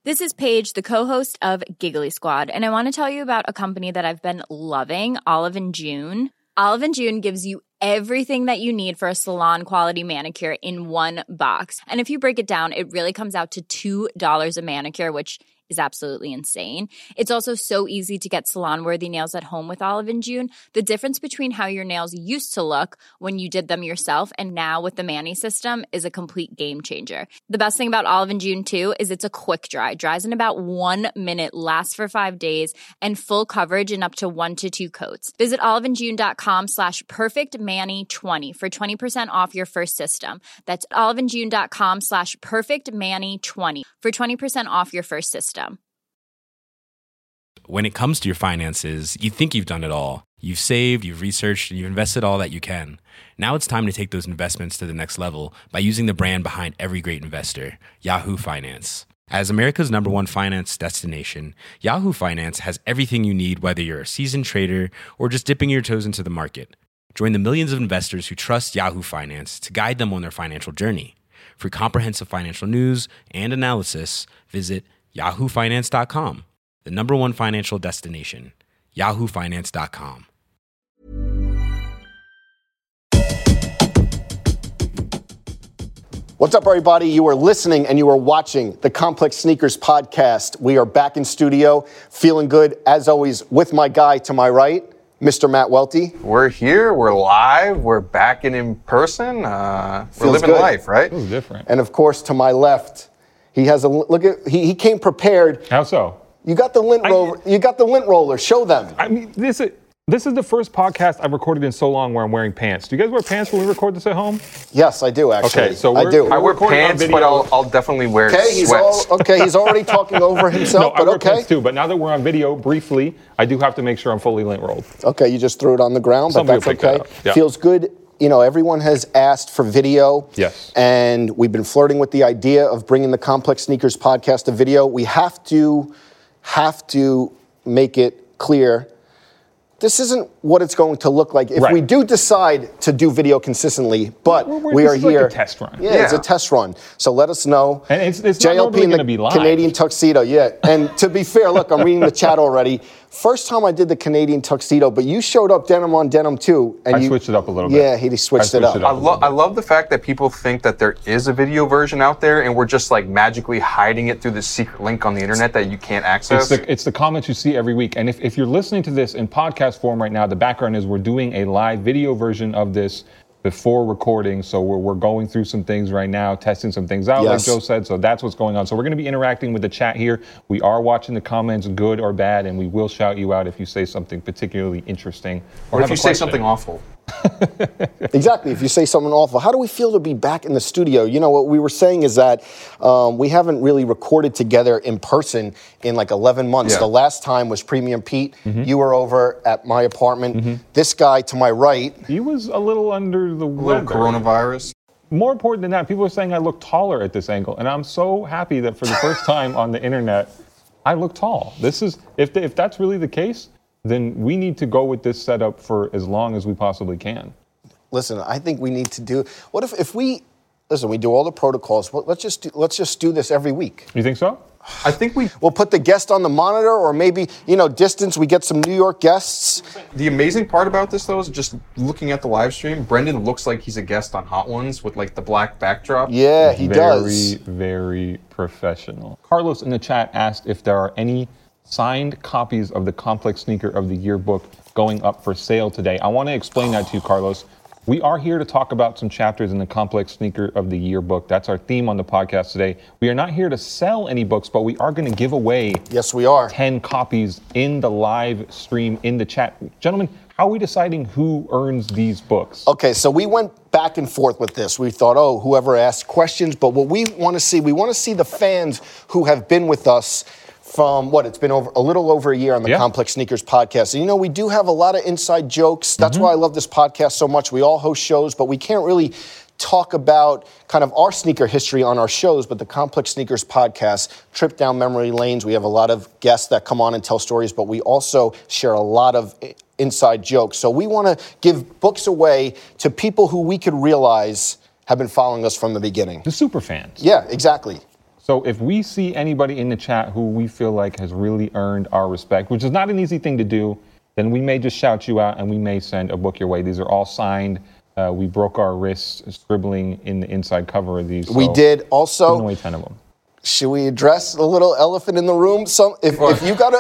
This is Paige, the co-host of Giggly Squad, and I want to tell you about a company that I've been loving, Olive & June. Olive & June gives you everything that you need for a salon-quality manicure in one box. And if you break it down, it really comes out to $2 a manicure, which is absolutely insane. It's also so easy to get salon-worthy nails at home with Olive & June. The difference between how your nails used to look when you did them yourself and now with the Mani system is a complete game changer. The best thing about Olive & June, too, is it's a quick dry. Dries in about 1 minute, lasts for 5 days, and full coverage in up to 1 to 2 coats. Visit oliveandjune.com/perfectmani20 for 20% off your first system. That's oliveandjune.com/perfectmani20 for 20% off your first system. When it comes to your finances, you think you've done it all. You've saved, you've researched, and you've invested all that you can. Now it's time to take those investments to the next level by using the brand behind every great investor, Yahoo Finance. As America's #1 finance destination, Yahoo Finance has everything you need, whether you're a seasoned trader or just dipping your toes into the market. Join the millions of investors who trust Yahoo Finance to guide them on their financial journey. For comprehensive financial news and analysis, visit yahoofinance.com. The #1 financial destination, yahoofinance.com. What's up, everybody? You are listening and you are watching the Complex Sneakers podcast. We are back in studio, feeling good, as always, with my guy to my right, Mr. Matt Welty. We're here, we're live, we're back in person. We're living good. life, right? Feels different. And of course, to my left, he has he came prepared. How so? You got the lint roller. You got the lint roller. Show them. I mean, this is the first podcast I've recorded in so long where I'm wearing pants. Do you guys wear pants when we record this at home? Yes, I do actually. Okay, so I do. I wear pants, but I'll definitely wear sweats. He's already talking over himself. No, but I wear okay. pants too. But now that we're on video, briefly, I do have to make sure I'm fully lint rolled. Okay, you just threw it on the ground, Somebody but will that's pick okay. that up. Yeah. Feels good. You know, everyone has asked for video. Yes. And we've been flirting with the idea of bringing the Complex Sneakers podcast to video. We have to make it clear this isn't what it's going to look like if we do decide to do video consistently, but we are here. Like a test run. Yeah, it's a test run. So let us know. And it's not JLP normally in going the to be live. Canadian tuxedo, yeah. And to be fair, look, I'm reading the chat already. First time I did the Canadian tuxedo, but you showed up denim on denim too. And I switched it up a little bit. Yeah, he switched it up. I love the fact that people think that there is a video version out there and we're just like magically hiding it through this secret link on the internet that you can't access. It's the comments you see every week. And if you're listening to this in podcast form right now, the background is we're doing a live video version of this before recording. So we're going through some things right now, testing some things out, like Joe said. So that's what's going on. So we're going to be interacting with the chat here. We are watching the comments, good or bad, and we will shout you out if you say something particularly interesting. Or if you say something awful. Exactly. If you say something awful. How do we feel to be back in the studio? You know, what we were saying is that we haven't really recorded together in person in like 11 months. Yeah. The last time was Premium Pete. Mm-hmm. You were over at my apartment. Mm-hmm. This guy to my right. He was a little under the weather. Coronavirus. More important than that, people are saying I look taller at this angle. And I'm so happy that for the first time on the internet, I look tall. This is, if that's really the case, then we need to go with this setup for as long as we possibly can. Listen, I think we need to do. What if we do all the protocols? Let's just do this every week. You think so? I think we'll put the guest on the monitor, or maybe distance. We get some New York guests. The amazing part about this, though, is just looking at the live stream. Brendan looks like he's a guest on Hot Ones with like the black backdrop. Yeah, he does. Very, very professional. Carlos in the chat asked if there are any signed copies of the Complex Sneaker of the Year book going up for sale today. I want to explain that to you, Carlos. We are here to talk about some chapters in the Complex Sneaker of the Year book. That's our theme on the podcast today. We are not here to sell any books, but we are going to give away 10 copies in the live stream in the chat. Gentlemen, how are we deciding who earns these books? Okay, so we went back and forth with this. We thought, whoever asked questions, but what we want to see the fans who have been with us from it's been a little over a year on the Complex Sneakers podcast. And we do have a lot of inside jokes. That's why I love this podcast so much. We all host shows, but we can't really talk about kind of our sneaker history on our shows, but the Complex Sneakers podcast, trip down memory lanes. We have a lot of guests that come on and tell stories, but we also share a lot of inside jokes. So we want to give books away to people who we could realize have been following us from the beginning. The super fans. Yeah, exactly. So if we see anybody in the chat who we feel like has really earned our respect, which is not an easy thing to do, then we may just shout you out and we may send a book your way. These are all signed. We broke our wrists scribbling in the inside cover of these. We did also. Giving away 10 of them. Should we address the little elephant in the room? If you got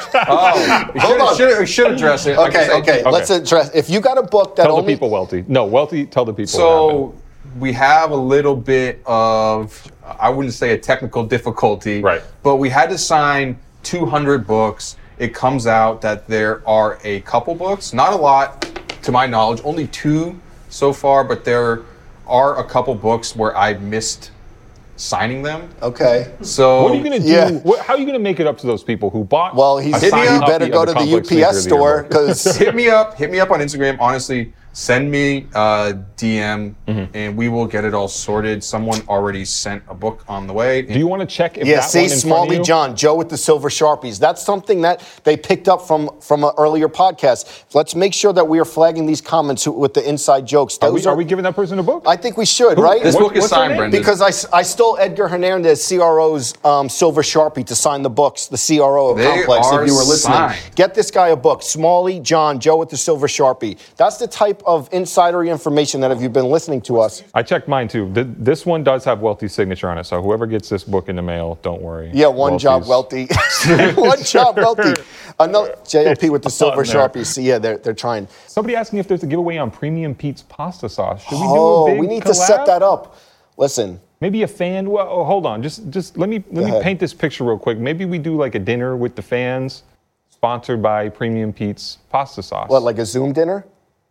we should address it. Okay. Let's address. If you got a book that tell the people, Welty. No, Welty, tell the people. So we have a little bit of, I wouldn't say a technical difficulty, right? But we had to sign 200 books. It comes out that there are a couple books, not a lot, to my knowledge, only 2 so far, but there are a couple books where I missed signing them. Okay. So what are you going to do? Yeah. How are you going to make it up to those people who bought? Well, he said you better go to the UPS store because hit me up on Instagram. Honestly, send me a DM and we will get it all sorted. Someone already sent a book on the way. Do you want to check if yeah, that see, one in Smalley front of you? John, Joe with the silver Sharpies. That's something that they picked up from an earlier podcast. Let's make sure that we are flagging these comments with the inside jokes. Are we giving that person a book? I think we should, right? This book is signed, Brendan. Because I stole Edgar Hernandez, CRO's silver Sharpie to sign the books, the CRO of Complex, if you were listening. Signed. Get this guy a book. Smalley John, Joe with the silver Sharpie. That's the type of insider information that if you've been listening to us. I checked mine too. This one does have Welty's signature on it, so whoever gets this book in the mail, don't worry. Yeah, one job, Welty. One job, Welty. Another JLP with the silver Sharpies. So yeah, they're trying. Somebody asking if there's a giveaway on Premium Pete's pasta sauce. Should we do a big we need collab? to set that up. Listen. Maybe a fan. Well, hold on. Just let me paint this picture real quick. Maybe we do like a dinner with the fans, sponsored by Premium Pete's pasta sauce. What, like a Zoom dinner?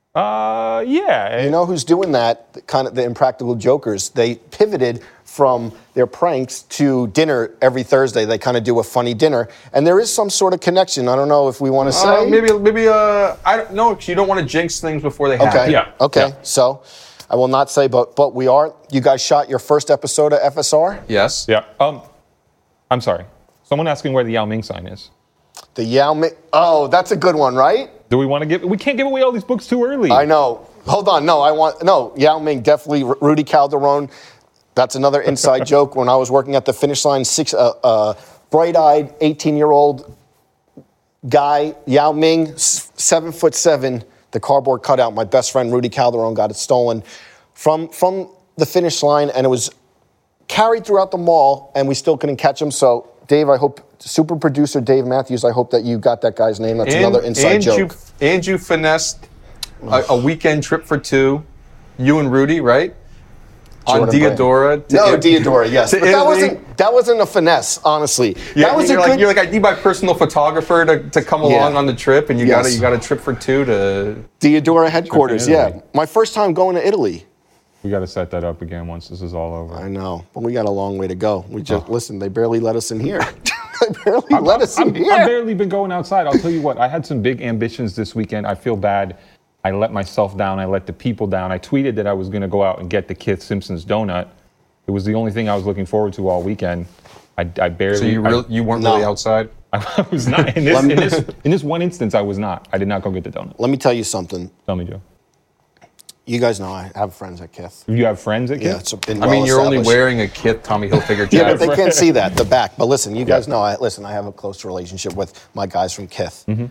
Yeah. You know who's doing that? Kind of the Impractical Jokers. They pivoted from their pranks to dinner every Thursday. They kind of do a funny dinner, and there is some sort of connection. I don't know if we want to say. Maybe. I don't know. You don't want to jinx things before they happen. Okay. Yeah. Okay. Yeah. So, I will not say, but we are. You guys shot your first episode of FSR. Yes. Yeah. I'm sorry. Someone asking where the Yao Ming sign is. The Yao Ming. Oh, that's a good one, right? Do we want to give? We can't give away all these books too early. I know. Hold on. No, Yao Ming, definitely. Rudy Calderon. That's another inside joke. When I was working at the finish line, bright-eyed 18-year-old guy, Yao Ming, 7'7", the cardboard cutout. My best friend Rudy Calderon got it stolen from the finish line, and it was carried throughout the mall, and we still couldn't catch him. So, Dave, I hope. Super producer Dave Matthews, I hope that you got that guy's name. That's another inside joke. And you finessed a weekend trip for 2, you and Rudy, right? On Diodora. Diodora, yes. But that wasn't a finesse, honestly. Yeah, that was you're like, I need my personal photographer to come along on the trip, and you got a trip for 2 to Diodora headquarters. Yeah, my first time going to Italy. We got to set that up again once this is all over. I know, but we got a long way to go. We just listen. They barely let us in here. I've barely been going outside. I'll tell you what. I had some big ambitions this weekend. I feel bad. I let myself down. I let the people down. I tweeted that I was going to go out and get the Kith Simpson's donut. It was the only thing I was looking forward to all weekend. I barely. So you weren't really outside? I was not. In this one instance, I was not. I did not go get the donut. Let me tell you something. Tell me, Joe. You guys know I have friends at Kith. You have friends at Kith? Yeah, it's been you're only wearing a Kith Tommy Hilfiger jacket. Yeah, but they can't see that, the back. But listen, you guys know, I have a close relationship with my guys from Kith. Mm-hmm.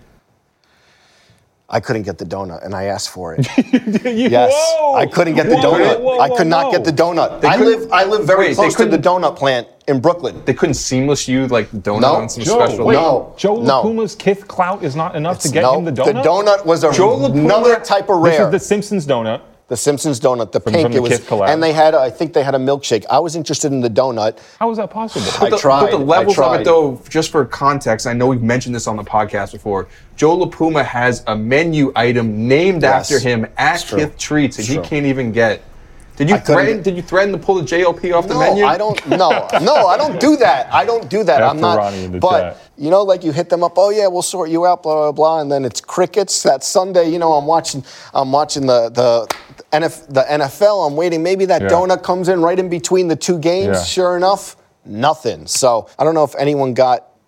I couldn't get the donut, and I asked for it. Yes, I couldn't get the donut. I could not get the donut. I live very close to the donut plant in Brooklyn. They couldn't seamless you like the donut on some special. Joe LaPuma's Kith clout is not enough to get him the donut? The donut was another type of rare. This is the Simpsons donut. The Simpsons donut, the from pink, the it was, Kith collab. And I think they had a milkshake. I was interested in the donut. How was that possible? I tried. But the levels of it, though, just for context, I know we've mentioned this on the podcast before. Joe LaPuma has a menu item named after him at Kith Treats, and he can't even get. Did you threaten to pull the JLP off the menu? I don't. No, I don't do that. I'm not. Ronnie in the but chat. you know, like you hit them up. Oh yeah, we'll sort you out. Blah blah blah. And then it's crickets. That Sunday, you know, I'm watching the NFL. I'm waiting. Maybe that donut comes in right in between the two games. Yeah. Sure enough, nothing. So I don't know if anyone got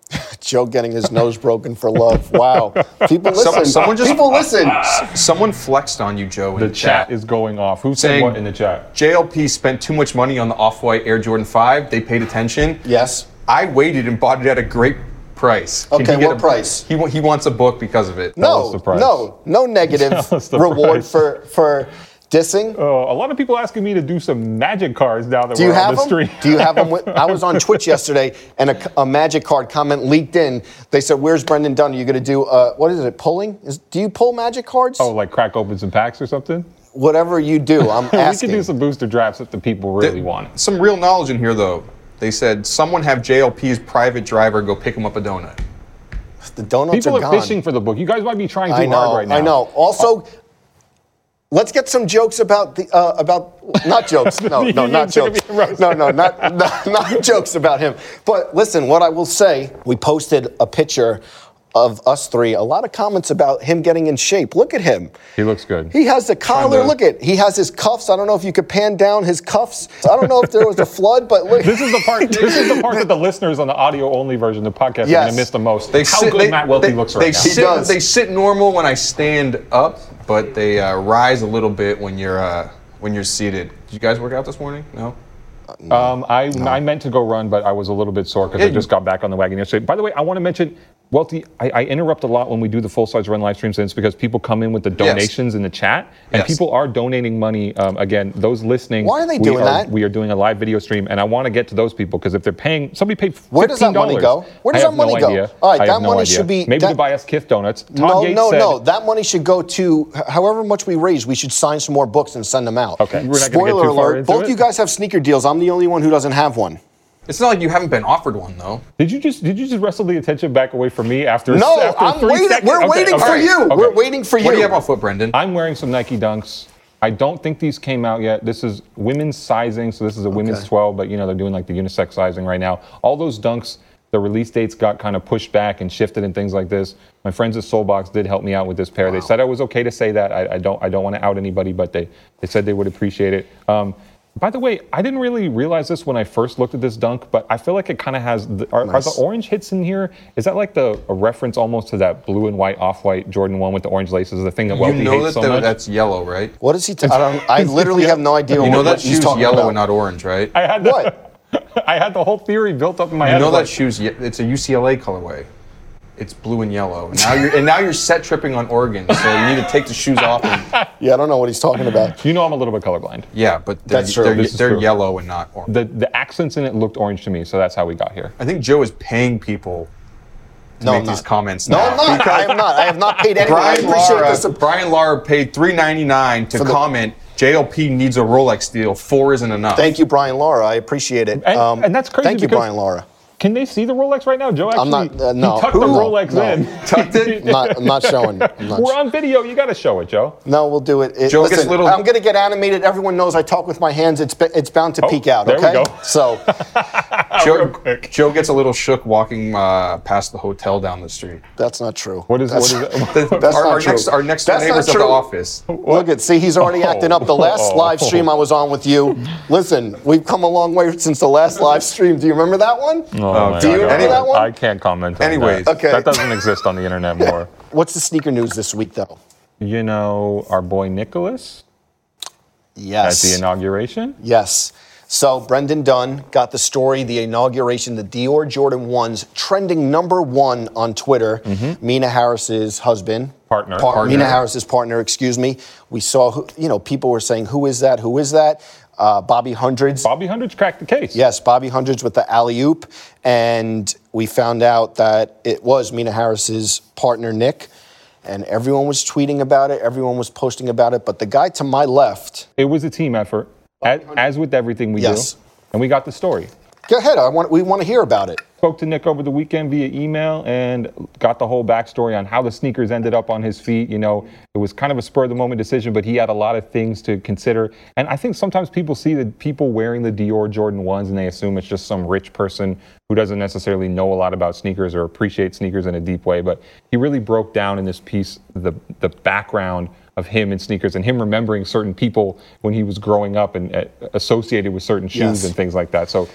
Joe getting his nose broken for love. Wow. People listen. People listen. Someone flexed on you, Joe, in The the chat is going off. Who said Saying- what in the chat? JLP spent too much money on the Off-White Air Jordan 5. They paid attention. Yes. I waited and bought it at a great price. Can Okay, he get what price? He wants a book because of it. Tell us the price. No negative Tell us the reward price. for dissing. A lot of people asking me to do some magic cards now that Do you we're on have the them? stream. Do you have them? I was on Twitch yesterday, and a Magic card comment leaked in. They said, "Where's Brendan Dunn? Are you going to do what is it? Pulling? Do you pull Magic cards? Oh, like crack open some packs or something? Whatever you do, I'm We asking." could do some booster drafts if the people really want it. Some real knowledge in here, though. They said someone have JLP's private driver go pick him up a donut. The donuts People are are gone. fishing for the book. You guys might be trying too I know. hard right now. I know. Also. Let's get some jokes about not jokes. No, You not need to jokes. be roasted. No, not jokes about him. But listen, what I will say, we posted a picture of us three. A lot of comments about him getting in shape. Look at him. He looks good. He has the collar. Look at. He has his cuffs. I don't know if you could pan down his cuffs. I don't know if there was a flood, but look. This is the part. This is the part that the listeners on the audio-only version of the podcast are Yes. going to miss the most. How good Matt Welty looks right now. does. They sit normal when I stand up, but they rise a little bit when you're seated. Did you guys work out this morning? No. I meant to go run, but I was a little bit sore because I just got back on the wagon yesterday. By the way, I want to mention, Welty, I interrupt a lot when we do the full-size run live streams, and it's because people come in with the donations in the chat, and Yes. people are donating money. Again, those listening, Why are they doing that? We are doing a live video stream, and I want to get to those people because if they're paying, somebody paid $15. Where does that money go? Where does I that have money no go? idea. All right, I that have no money idea. should be- maybe that- to buy us Kith donuts. Todd Yates said, No. That money should go to however much we raise. We should sign some more books and send them out. Okay. We're not gonna get Spoiler too far alert: into both it. you guys have sneaker deals. I'm the only one who doesn't have one. It's not like you haven't been offered one, though. Did you just wrestle the attention back away from me after? No, after I'm 3 waiting. seconds? We're Okay, waiting okay, for you. okay. We're waiting for you. What do you have on foot, Brendan? I'm wearing some Nike Dunks. I don't think these came out yet. This is women's sizing, so this is a women's 12, but they're doing like the unisex sizing right now. All those Dunks, the release dates got kind of pushed back and shifted and things like this. My friends at Soulbox did help me out with this pair. They said I was okay to say that. I don't want to out anybody, but they said they would appreciate it. By the way, I didn't really realize this when I first looked at this Dunk, but I feel like it kind of has. Are the orange hits in here? Is that like a reference almost to that blue and white Off-White Jordan 1 with the orange laces? The thing that Welty You know hates that so much. that's yellow, right? What is he? I literally have no idea You know what that he's shoe's talking yellow about. and not orange, right? I had What? I had the whole theory built up in my head. You know of that like, shoe's it's a UCLA colorway. It's blue and yellow. Now you're set tripping on Oregon, so you need to take the shoes off. And, Yeah, I don't know what he's talking about. You know I'm a little bit colorblind. yeah, but they're, That's true. they're, This is they're true. yellow and not orange. The accents in it looked orange to me, so that's how we got here. I think Joe is paying people to make I'm these not. comments No, now. I'm not. I am not. I have not paid anyone. I Brian appreciate Lara, this. Brian Lara paid $3.99 to comment. JLP needs a Rolex deal. 4 isn't enough. Thank you, Brian Lara. I appreciate it. And that's crazy Thank you, because- Brian Lara. Can they see the Rolex right now? Joe actually I'm not- no. he tucked the No, Rolex no. in. Tucked it? I'm not showing. We're on video. You got to show it, Joe. No, we'll do it. Joe gets Listen, little- I'm going to get animated. Everyone knows I talk with my hands. It's bound to peek out, there we okay? go. So, Real quick. Joe gets a little shook walking past the hotel down the street. that's not true. What is That's- it? That's our not true. next door That's neighbors not at the true. office. Look at, see, he's already acting up. The last live stream I was on with you. Listen, we've come a long way since the last live stream. Do you remember that one? Oh, my Do you God. remember that one? I can't comment on Anyways. that. Okay. That doesn't exist on the internet more. What's the sneaker news this week, though? Our boy Nicholas at Yes. the inauguration. Yes. So Brendan Dunn got the story, the inauguration, the Dior Jordan 1s, trending #1 on Twitter. Mina Harris's husband. Partner. Mina Harris's partner, excuse me. We saw, people were saying, who is that? Who is that? Bobby Hundreds. Bobby Hundreds cracked the case. Yes, Bobby Hundreds with the alley-oop. And we found out that it was Mina Harris's partner, Nick. And everyone was tweeting about it. Everyone was posting about it. But the guy to my left, It was a team effort, as with everything we Yes. do. And we got the story. go ahead. We want to hear about it. Spoke to Nick over the weekend via email and got the whole backstory on how the sneakers ended up on his feet. It was kind of a spur of the moment decision, but he had a lot of things to consider. And I think sometimes people see the people wearing the Dior Jordan 1s and they assume it's just some rich person who doesn't necessarily know a lot about sneakers or appreciate sneakers in a deep way. But he really broke down in this piece the background of him in sneakers and him remembering certain people when he was growing up and associated with certain shoes Yes. and things like that. So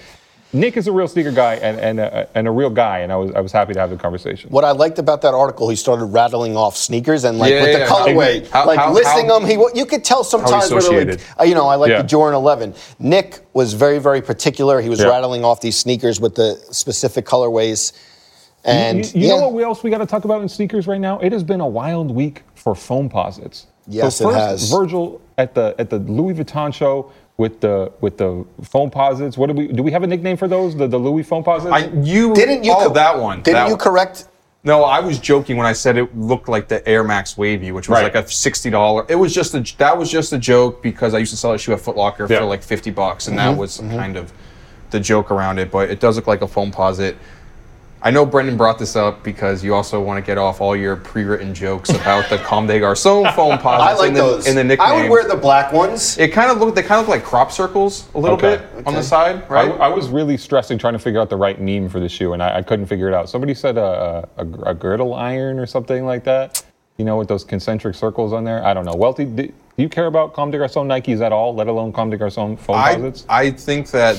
Nick is a real sneaker guy and a real guy, and I was happy to have the conversation. What I liked about that article, he started rattling off sneakers and with the colorway, listing them. You could tell sometimes where they're like, I like the Jordan 11. Nick was very, very particular. He was rattling off these sneakers with the specific colorways. And you know what else we got to talk about in sneakers right now? It has been a wild week for Foamposites. Yes, so first, it has. Virgil at the Louis Vuitton show with the Foamposites. Do we have a nickname for those? The Louis Foamposites? That one. Didn't you correct? No, I was joking when I said it looked like the Air Max Wavy, which was like a $60. It was just a joke because I used to sell a shoe at Foot Locker for like $50, and that was kind of the joke around it. But it does look like a Foamposit. I know Brendan brought this up because you also want to get off all your pre-written jokes about the Comme des Garçons Foamposites. I like those. In the nickname. I would wear the black ones. They kind of look like crop circles a little bit on the side, right? I was really stressing trying to figure out the right meme for the shoe, and I couldn't figure it out. Somebody said a girdle iron or something like that, with those concentric circles on there. I don't know. Welty, do you care about Comme des Garçons Nikes at all, let alone Comme des Garçons Foamposites? I think that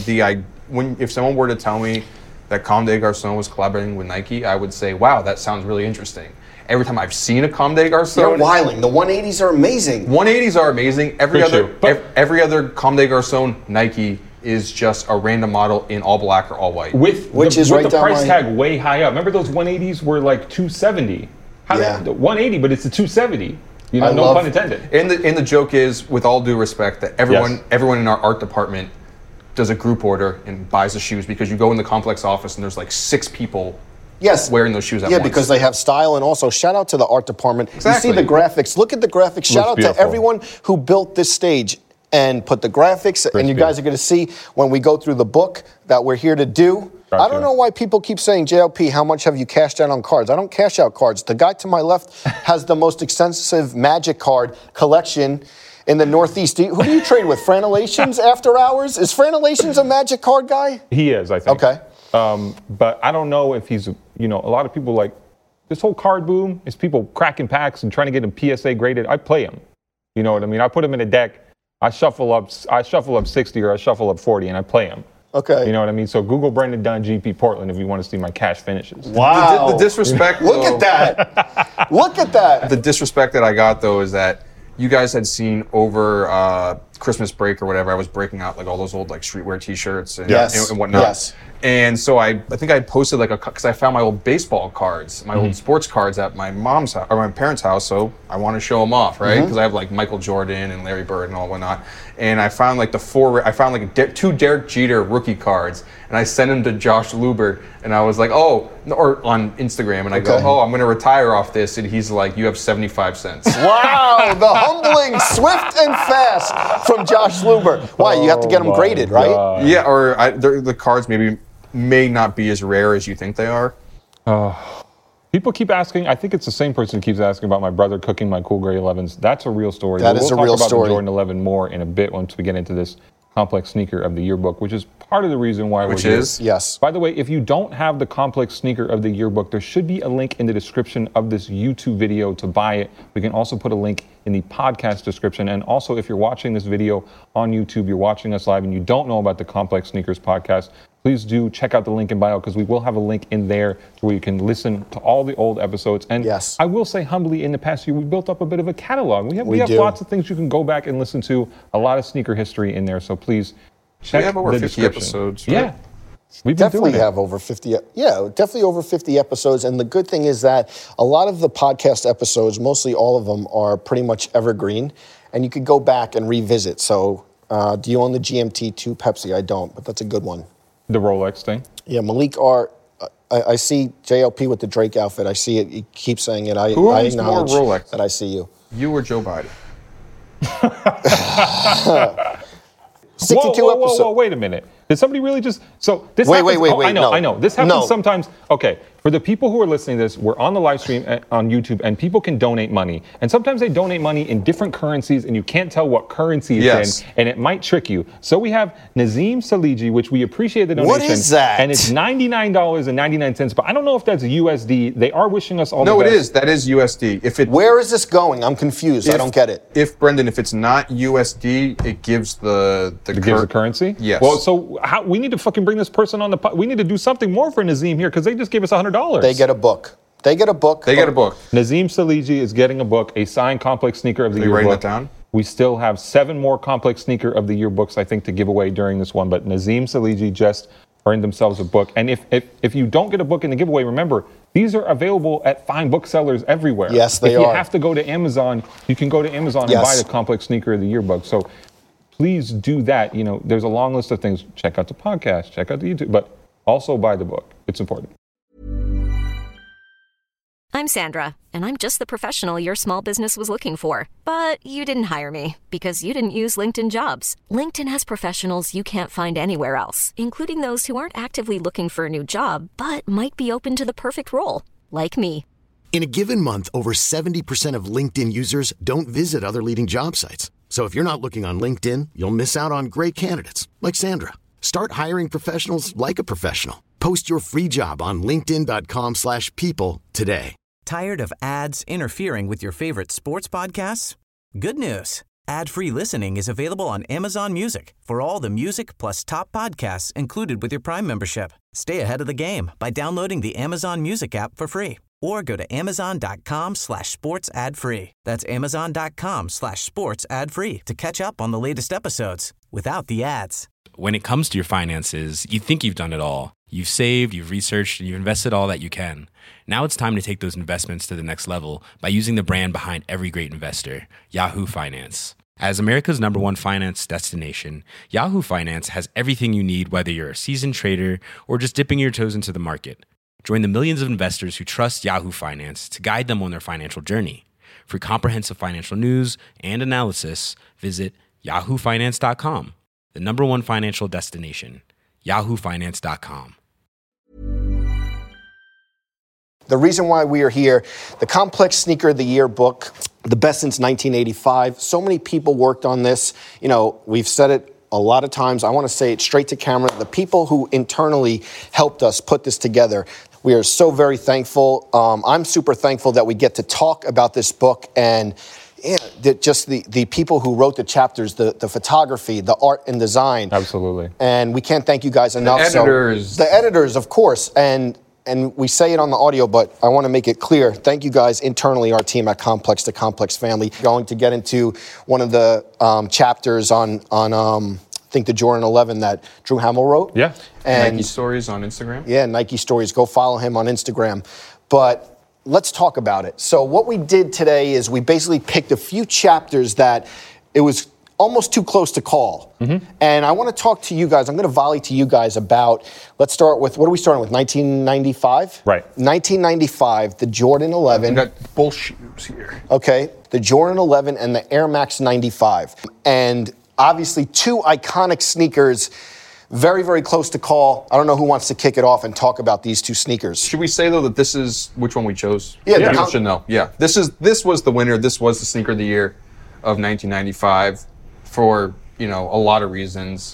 if someone were to tell me that Comme des Garçons was collaborating with Nike, I would say, wow, that sounds really interesting. Every time I've seen a Comme des Garçons... You're wiling. The 180s are amazing. 180s are amazing. Every other Comme des Garçons Nike is just a random model in all black or all white. With the price tag way high up. Remember those 180s were like $270. 180, but it's a 270. No pun intended. And the joke is, with all due respect, that everyone in our art department does a group order and buys the shoes because you go in the complex office and there's like 6 people wearing those shoes at once. Yeah, because they have style, and also shout out to the art department. Exactly. You see the graphics. Look at the graphics. Shout out to everyone who built this stage and put the graphics, and you guys are going to see when we go through the book that we're here to do. Gotcha. I don't know why people keep saying, JLP, how much have you cashed out on cards? I don't cash out cards. The guy to my left has the most extensive Magic card collection in the Northeast. Who do you trade with? Franelations after hours? Is Franelations a Magic card guy? He is, I think. Okay. But I don't know if he's, a lot of people like, this whole card boom is people cracking packs and trying to get them PSA graded. I play them. You know what I mean? I put them in a deck. I shuffle up 60 or I shuffle up 40 and I play them. Okay. You know what I mean? So Google Brendan Dunn GP Portland if you want to see my cash finishes. Wow. The disrespect. Look at that. Look at that. The disrespect that I got, though, is that you guys had seen over Christmas break or whatever, I was breaking out like all those old like streetwear T-shirts and whatnot. Yes. And so I think I posted because I found my old baseball cards, my old sports cards at my mom's house, or my parents' house, so I want to show them off, right? Because I have like Michael Jordan and Larry Bird and all whatnot. And I found like 2 Derek Jeter rookie cards, and I sent them to Josh Luber, and I was like, or on Instagram, and I go, I'm going to retire off this, and he's like, you have 75 cents. Wow, the humbling, swift and fast from Josh Luber. Why, you have to get them graded, right? Yeah, or the cards may not be as rare as you think they are. People keep asking. I think it's the same person who keeps asking about my brother cooking my cool gray 11s. That's a real story. That is a real story. We'll talk about the Jordan 11 more in a bit once we get into this complex sneaker of the yearbook, which is part of the reason why we're here. Yes. By the way, if you don't have the complex sneaker of the yearbook, there should be a link in the description of this YouTube video to buy it. We can also put a link in the podcast description. And also, if you're watching this video on YouTube, you're watching us live, and you don't know about the Complex Sneakers podcast, please do check out the link in bio, because we will have a link in there where you can listen to all the old episodes. And I will say humbly, in the past year, we built up a bit of a catalog. We have lots of things you can go back and listen to, a lot of sneaker history in there. So please check we have over the 50 episodes. Right? Yeah. We've definitely have over 50. Yeah, definitely over 50 episodes. And the good thing is that a lot of the podcast episodes, mostly all of them, are pretty much evergreen. And you could go back and revisit. So do you own the GMT2 Pepsi? I don't, but that's a good one. The Rolex thing? Yeah, Malik R. I see JLP with the Drake outfit. I see it. He keeps saying it. I acknowledge more Rolex? That I see you. You or Joe Biden? 62 episodes. Whoa, wait a minute. Did somebody really just... So this wait, happens... wait, I know. This happens sometimes... Okay, for the people who are listening to this, we're on the live stream on YouTube, and people can donate money. And sometimes they donate money in different currencies, and you can't tell what currency it's in, and it might trick you. So we have Nazim Saliji, which we appreciate the donation. What is that? And it's $99.99, but I don't know if that's USD. They are wishing us all the best. No, it is. That is USD. Where is this going? I'm confused. I don't get it. Brendan, if it's not USD, it gives the currency? Yes. Well, so we need to fucking bring this person on the pod. We need to do something more for Nazeem here because they just gave us $100. They get a book. They get a book. Nazeem Saligi is getting a book, a signed Complex Sneaker of the Year book. Are you writing that down? We still have 7 more Complex Sneaker of the Year books, I think, to give away during this one. But Nazeem Saligi just earned themselves a book. And if you don't get a book in the giveaway, remember, these are available at fine booksellers everywhere. Yes, they are. If you have to go to Amazon, you can go to Amazon and buy the Complex Sneaker of the Year book. So please do that. You know, there's a long list of things. Check out the podcast, check out the YouTube, but also buy the book. It's important. I'm Sandra, and I'm just the professional your small business was looking for. But you didn't hire me because you didn't use LinkedIn Jobs. LinkedIn has professionals you can't find anywhere else, including those who aren't actively looking for a new job, but might be open to the perfect role, like me. In a given month, over 70% of LinkedIn users don't visit other leading job sites. So if you're not looking on LinkedIn, you'll miss out on great candidates, like Sandra. Start hiring professionals like a professional. Post your free job on linkedin.com/people today. Tired of ads interfering with your favorite sports podcasts? Good news. Ad-free listening is available on Amazon Music for all the music plus top podcasts included with your Prime membership. Stay ahead of the game by downloading the Amazon Music app for free or go to amazon.com/sports ad free. That's amazon.com/sports ad free to catch up on the latest episodes without the ads. When it comes to your finances, you think you've done it all. You've saved, you've researched, and you've invested all that you can. Now it's time to take those investments to the next level by using the brand behind every great investor, Yahoo Finance. As America's #1 finance destination, Yahoo Finance has everything you need, whether you're a seasoned trader or just dipping your toes into the market. Join the millions of investors who trust Yahoo Finance to guide them on their financial journey. For comprehensive financial news and analysis, visit yahoofinance.com, the #1 financial destination, yahoofinance.com. The reason why we are here, the Complex Sneaker of the Year book, the best since 1985. So many people worked on this. You know, we've said it a lot of times. I want to say it straight to camera. The people who internally helped us put this together, we are so very thankful. I'm super thankful that we get to talk about this book and just the people who wrote the chapters, the photography, the art and design. Absolutely. And we can't thank you guys enough. The editors. The editors, of course. And we say it on the audio, but I want to make it clear. Thank you guys internally, our team at Complex, the Complex family. Going to get into one of the chapters on I think the Jordan 11 that Drew Hamill wrote. Yeah. And Nike Stories on Instagram. Yeah, Nike Stories. Go follow him on Instagram. But let's talk about it. So what we did today is we basically picked a few chapters that it was almost too close to call. Mm-hmm. And I want to talk to you guys. I'm going to volley to you guys about, let's start with, what are we starting with, 1995? Right. 1995, the Jordan 11. We got both shoes here. Okay, the Jordan 11 and the Air Max 95. And obviously 2 iconic sneakers, very, very close to call. I don't know who wants to kick it off and talk about these 2 sneakers. Should we say, though, that this is which one we chose? Yeah. People should know. Yeah. This was the winner. This was the sneaker of the year of 1995 for, a lot of reasons.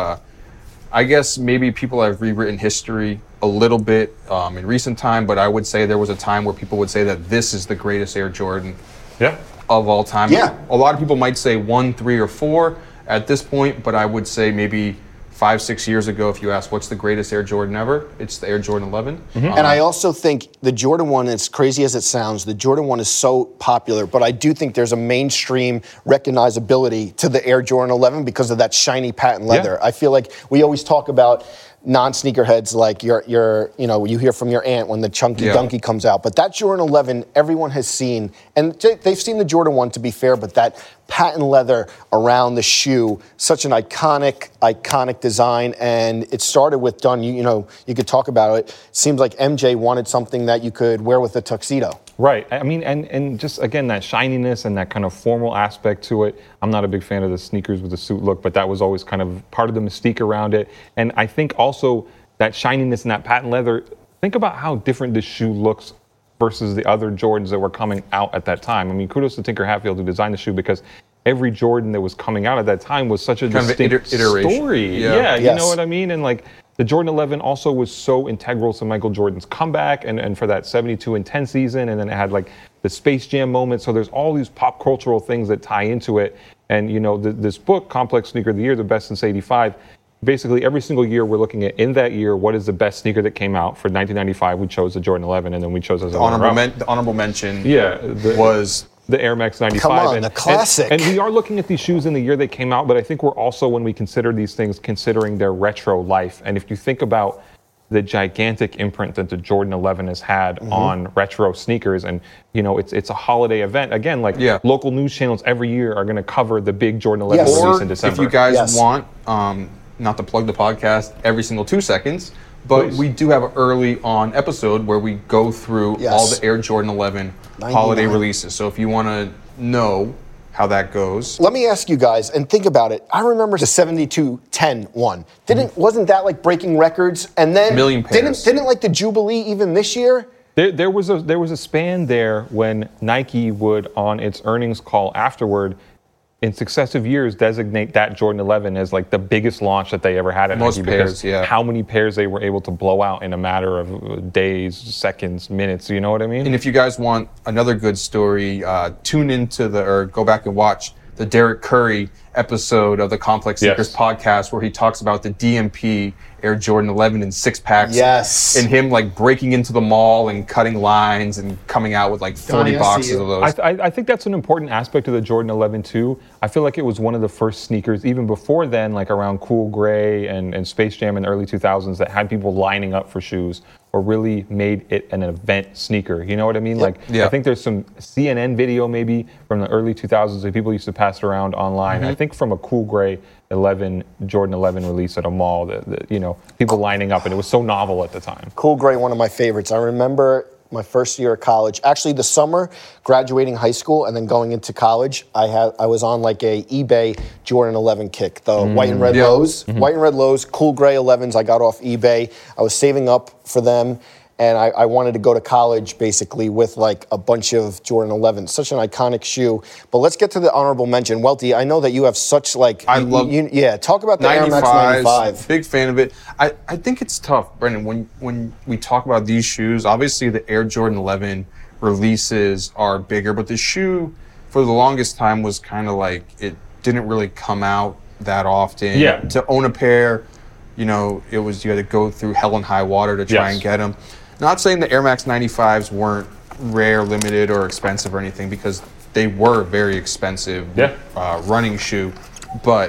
I guess maybe people have rewritten history a little bit in recent time, but I would say there was a time where people would say that this is the greatest Air Jordan of all time. Yeah. A lot of people might say 1, 3, or 4 at this point, but I would say maybe 5-6 years ago, if you ask what's the greatest Air Jordan ever, it's the Air Jordan 11. Mm-hmm. And I also think the Jordan 1, as crazy as it sounds, the Jordan 1 is so popular, but I do think there's a mainstream recognizability to the Air Jordan 11 because of that shiny patent leather. Yeah. I feel like we always talk about non-sneakerheads, like you hear from your aunt when the Chunky Dunky comes out. But that Jordan 11, everyone has seen, and they've seen the Jordan 1 to be fair, but that patent leather around the shoe, such an iconic design. And it started with Dunn, you could talk about it. It seems like MJ wanted something that you could wear with a tuxedo. Right. I mean, and just, again, that shininess and that kind of formal aspect to it. I'm not a big fan of the sneakers with the suit look, but that was always kind of part of the mystique around it. And I think also that shininess and that patent leather, think about how different this shoe looks versus the other Jordans that were coming out at that time. I mean, kudos to Tinker Hatfield who designed the shoe because every Jordan that was coming out at that time was such a kind distinct iteration. Story. Yeah, you know what I mean? And like, the Jordan 11 also was so integral to Michael Jordan's comeback and for that 72 and 10 season. And then it had like the Space Jam moment. So there's all these pop cultural things that tie into it. And, this book, Complex Sneaker of the Year, the best since 85, basically every single year we're looking at, in that year, what is the best sneaker that came out. For 1995, we chose the Jordan 11, and then we chose as a the honorable mention was the Air Max 95. Come on, the classic. And we are looking at these shoes in the year they came out, but I think we're also, when we consider these things, considering their retro life. And if you think about the gigantic imprint that the Jordan 11 has had on retro sneakers, and it's a holiday event. Again, local news channels every year are going to cover the big Jordan 11 release in December. If you guys want, not to plug the podcast every single 2 seconds, but we do have an early on episode where we go through all the Air Jordan 11 holiday releases. So if you want to know how that goes. Let me ask you guys, and think about it. I remember the 72-10 one. Wasn't that like breaking records? And then million pairs. Didn't like the Jubilee even this year? There was a span there when Nike would, on its earnings call afterward, in successive years, designate that Jordan 11 as like the biggest launch that they ever had at Most Nike, pairs, because how many pairs they were able to blow out in a matter of days, seconds, minutes. You know what I mean? And if you guys want another good story, tune into or go back and watch the Derek Curry episode of the Complex Sneakers podcast, where he talks about the DMP Air Jordan 11 in 6-packs. Yes. And him like breaking into the mall and cutting lines and coming out with like 40 boxes of those. I think that's an important aspect of the Jordan 11 too. I feel like it was one of the first sneakers, even before then, like around Cool Gray and Space Jam in the early 2000s, that had people lining up for shoes, or really made it an event sneaker. You know what I mean? I think there's some CNN video maybe from the early 2000s that people used to pass around online. I think from a Cool Gray Jordan 11 release at a mall, people lining up, and it was so novel at the time. Cool Gray, one of my favorites. I remember my first year of college, actually the summer, graduating high school and then going into college, I was on like a eBay Jordan 11 kick, the white and red lows. White and red lows, Cool Gray 11s I got off eBay. I was saving up for them, and I wanted to go to college basically with like a bunch of Jordan 11s. Such an iconic shoe. But let's get to the honorable mention. Welty, I know that you have such like... talk about the 95s, Air Max 95. Big fan of it. I think it's tough, Brendan, when we talk about these shoes. Obviously the Air Jordan 11 releases are bigger, but the shoe for the longest time was kind of like, it didn't really come out that often. Yeah. To own a pair, you had to go through hell and high water to try and get them. Not saying the Air Max 95s weren't rare, limited, or expensive or anything, because they were very expensive running shoe. But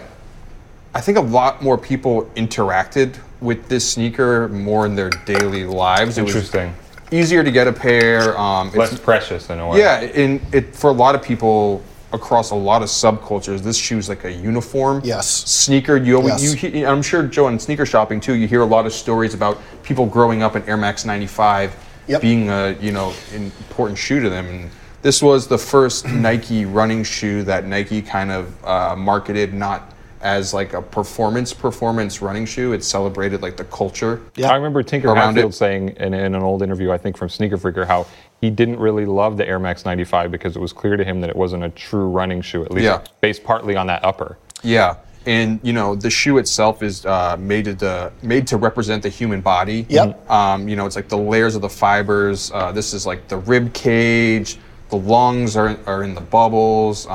I think a lot more people interacted with this sneaker more in their daily lives. Interesting. It was easier to get a pair. Less precious in a way. Yeah, for a lot of people across a lot of subcultures, this shoe is like a uniform sneaker. I'm sure, Joe, in sneaker shopping too, you hear a lot of stories about people growing up in Air Max 95 being a important shoe to them. And this was the first Nike running shoe that Nike kind of marketed not as like a performance running shoe. It celebrated like the culture. Yeah. I remember Tinker Hatfield saying in an old interview, I think from Sneaker Freaker, how he didn't really love the Air Max 95 because it was clear to him that it wasn't a true running shoe, at least based partly on that upper. Yeah, and the shoe itself is made to represent the human body. Yep. It's like the layers of the fibers. This is like the rib cage. The lungs are in the bubbles.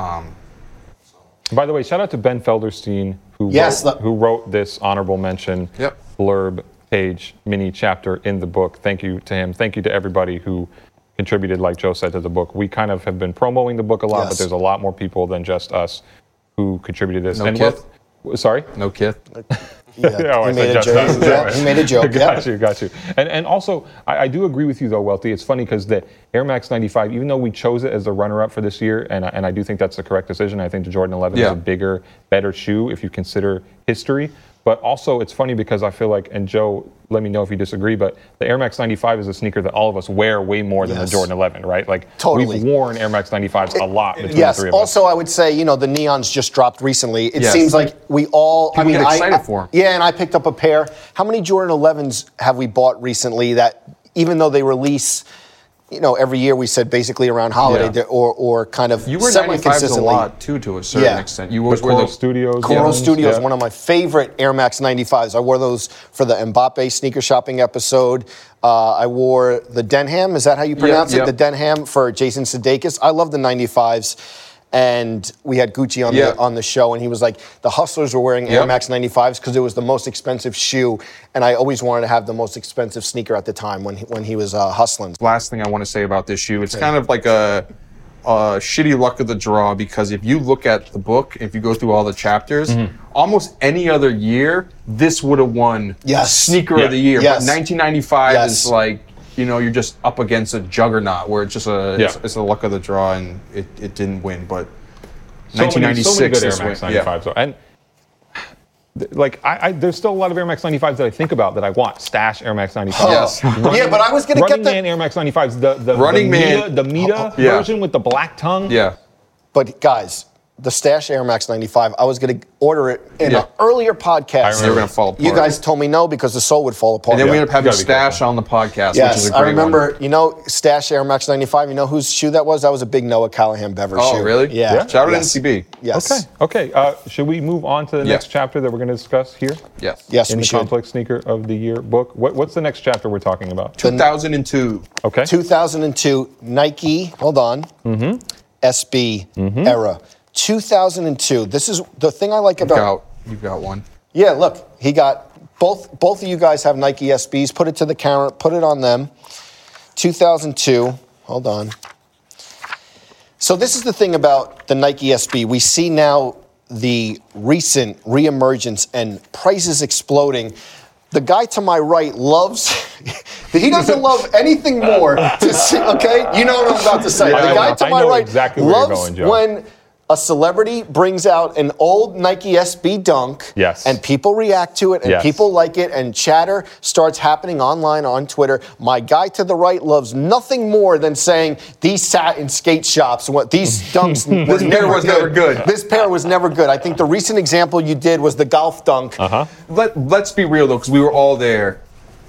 By the way, shout out to Ben Felderstein, who wrote this honorable mention blurb page mini chapter in the book. Thank you to him. Thank you to everybody who contributed, like Joe said, to the book. We kind of have been promoting the book a lot, but there's a lot more people than just us who contributed this. Sorry? No Kith. He made a joke. Got you. And also, I do agree with you though, Welty. It's funny because the Air Max 95, even though we chose it as the runner-up for this year, and I do think that's the correct decision. I think the Jordan 11 is a bigger, better shoe if you consider history. But also, it's funny because I feel like, and Joe, let me know if you disagree, but the Air Max 95 is a sneaker that all of us wear way more than the Jordan 11, right? Like, we've worn Air Max 95s a lot between the three of us. Also, I would say, the neons just dropped recently. It seems like we all... People get excited for them. Yeah, and I picked up a pair. How many Jordan 11s have we bought recently that, even though they release... every year we said basically around holiday or kind of semi-consistently. You wear 95s a lot, too, to a certain extent. You always wear Coral Studios. Coral Studios, one of my favorite Air Max 95s. I wore those for the Mbappe sneaker shopping episode. I wore the Denham. Is that how you pronounce it? The Denham for Jason Sudeikis. I love the 95s. and we had Gucci on the show, and he was like, the hustlers were wearing Air Max 95s because it was the most expensive shoe, and I always wanted to have the most expensive sneaker at the time when he was hustling. Last thing I want to say about this shoe, it's kind of like a shitty luck of the draw, because if you look at the book, if you go through all the chapters, almost any other year, this would have won Sneaker of the Year. But 1995 is like, you know, you're just up against a juggernaut where it's just it's a luck of the draw, and it didn't win. But 1996, so many good Air Max 95s. And like, there's still a lot of Air Max 95s that I think about that I want. Stash Air Max 95s. But I was going to get Running Man Air Max 95s. The Running Man. The Mita version with the black tongue. Yeah. But guys, the Stash Air Max 95, I was going to order it in an earlier podcast. They were going to fall apart. You guys told me no because the sole would fall apart. And then we ended up having Stash on the podcast, which is a great I remember, one. you know, Stash Air Max 95, you know whose shoe that was? That was a big Noah Callahan Bever shoe. Oh, really? Yeah. Shout out to NCB. Yes. Okay. Should we move on to the next chapter that we're going to discuss here? Yes. Yes, in we the should. Complex Sneaker of the Year book. What's the next chapter we're talking about? 2002. Okay. 2002 Nike, hold on, SB era. 2002. This is the thing I like about. You've got one. Yeah, look, he got both of you guys have Nike SBs. Put it to the camera. Put it on them. 2002. Hold on. So this is the thing about the Nike SB. We see now the recent reemergence and prices exploding. The guy to my right loves. He doesn't love anything more to see. Okay, you know what I'm about to say. The guy to my right loves when a celebrity brings out an old Nike SB Dunk, and people react to it, and people like it, and chatter starts happening online on Twitter. My guy to the right loves nothing more than saying these sat in skate shops. These Dunks was never good. This pair was never good. I think the recent example you did was the golf Dunk. Let's be real though, because we were all there.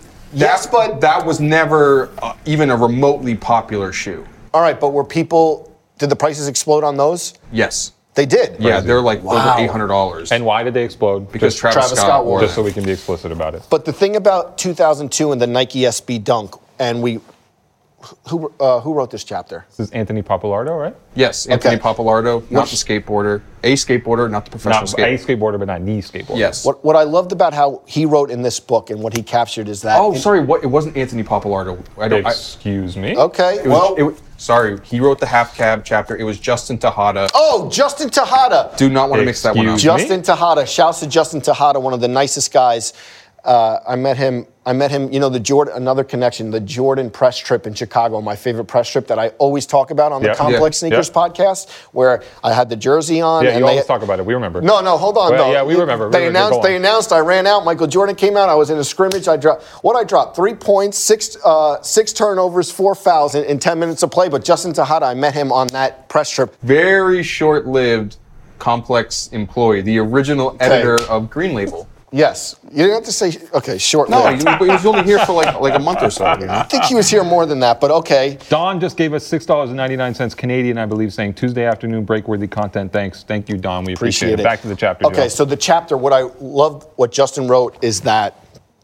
But that was never even a remotely popular shoe. All right, but were people? Did the prices explode on those? Yes. They did? Yeah, they're like over $800. And why did they explode? Because Travis Scott wore Just so we can be explicit about it. But the thing about 2002 and the Nike SB Dunk, and who wrote this chapter? This is Anthony Papalardo, right? Yes, Anthony Papalardo, not the skateboarder. A skateboarder, not the professional skateboarder. A skateboarder, but not the skateboarder. Yes. What I loved about how he wrote in this book and what he captured is that... Oh, sorry, it wasn't Anthony Papalardo. Excuse me? Okay, sorry, he wrote the Half Cab chapter. It was Justin Tejada. Oh, Justin Tejada. Do not want to mix that one up. Justin Tejada. Shouts to Justin Tejada, one of the nicest guys. I met him, you know, another connection, the Jordan press trip in Chicago, my favorite press trip that I always talk about on the Complex Sneakers podcast, where I had the jersey on. Yeah, you always talk about it. We remember. No, hold on. Well, yeah, we remember. They announced, I ran out. Michael Jordan came out. I was in a scrimmage. I dropped 3 points, six turnovers, 4 fouls in 10 minutes of play. But Justin Tejada, I met him on that press trip. Very short-lived Complex employee, the original editor of Green Label. Yes. You didn't have to say, short-lived. No, he was only here for like a month or so. You know? I think he was here more than that, but okay. Don just gave us $6.99 Canadian, I believe, saying Tuesday afternoon break-worthy content. Thanks. Thank you, Don. We appreciate it. Back to the chapter. Okay, so the chapter, what I loved, what Justin wrote is that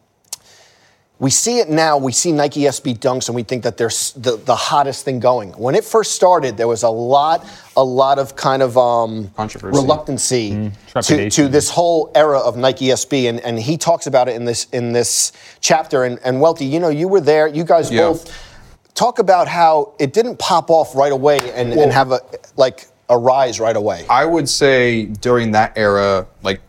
we see it now, we see Nike SB Dunks, and we think that they're the hottest thing going. When it first started, there was a lot of kind of controversy, reluctancy to this whole era of Nike SB, and he talks about it in this chapter. And Welty, you know, you were there. You guys both talk about how it didn't pop off right away and have a rise right away. I would say during that era, like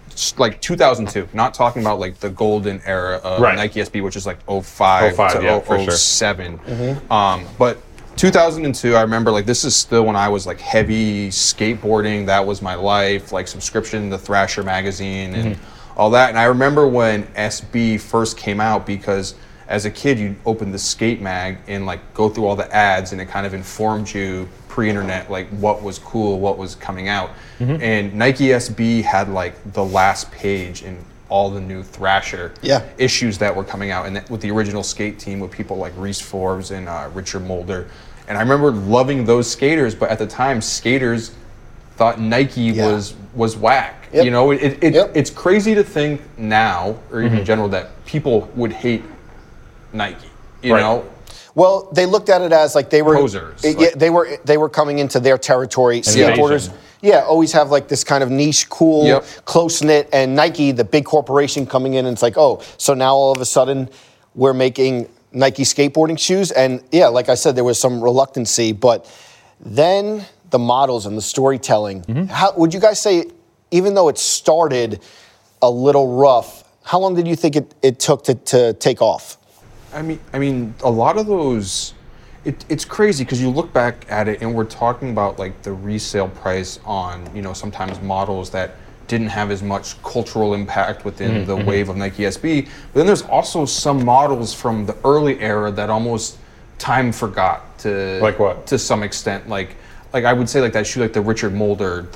2002, not talking about like the golden era of Nike SB, which is like 05 to 07. But 2002, I remember like this is still when I was like heavy skateboarding. That was my life, like subscription to Thrasher magazine and all that. And I remember when SB first came out, because as a kid, you'd open the skate mag and like go through all the ads, and it kind of informed you pre-internet, like what was cool, what was coming out. And Nike SB had like the last page in all the new Thrasher issues that were coming out, and with the original skate team with people like Reese Forbes and Richard Mulder. And I remember loving those skaters, but at the time, skaters thought Nike was whack. You know, it's crazy to think now, or even in general, that people would hate Nike. You know. Well, they looked at it as like they were posers. They were coming into their territory. Skateboarders, always have like this kind of niche, cool, close knit, and Nike, the big corporation, coming in, and it's like, oh, so now all of a sudden we're making Nike skateboarding shoes, and like I said, there was some reluctancy, but then the models and the storytelling. How would you guys say, even though it started a little rough, how long did you think it took to take off? I mean, a lot of those, it's crazy because you look back at it and we're talking about like the resale price on, sometimes models that didn't have as much cultural impact within the wave of Nike SB. But then there's also some models from the early era that almost time forgot to, like what? To some extent, like I would say like that shoe, like the Richard Mulder,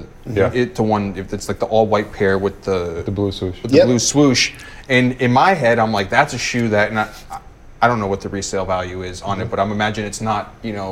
if it's like the all white pair with the blue swoosh, blue swoosh. And in my head, I'm like, that's a shoe that, and I don't know what the resale value is on it, but I'm imagining it's not,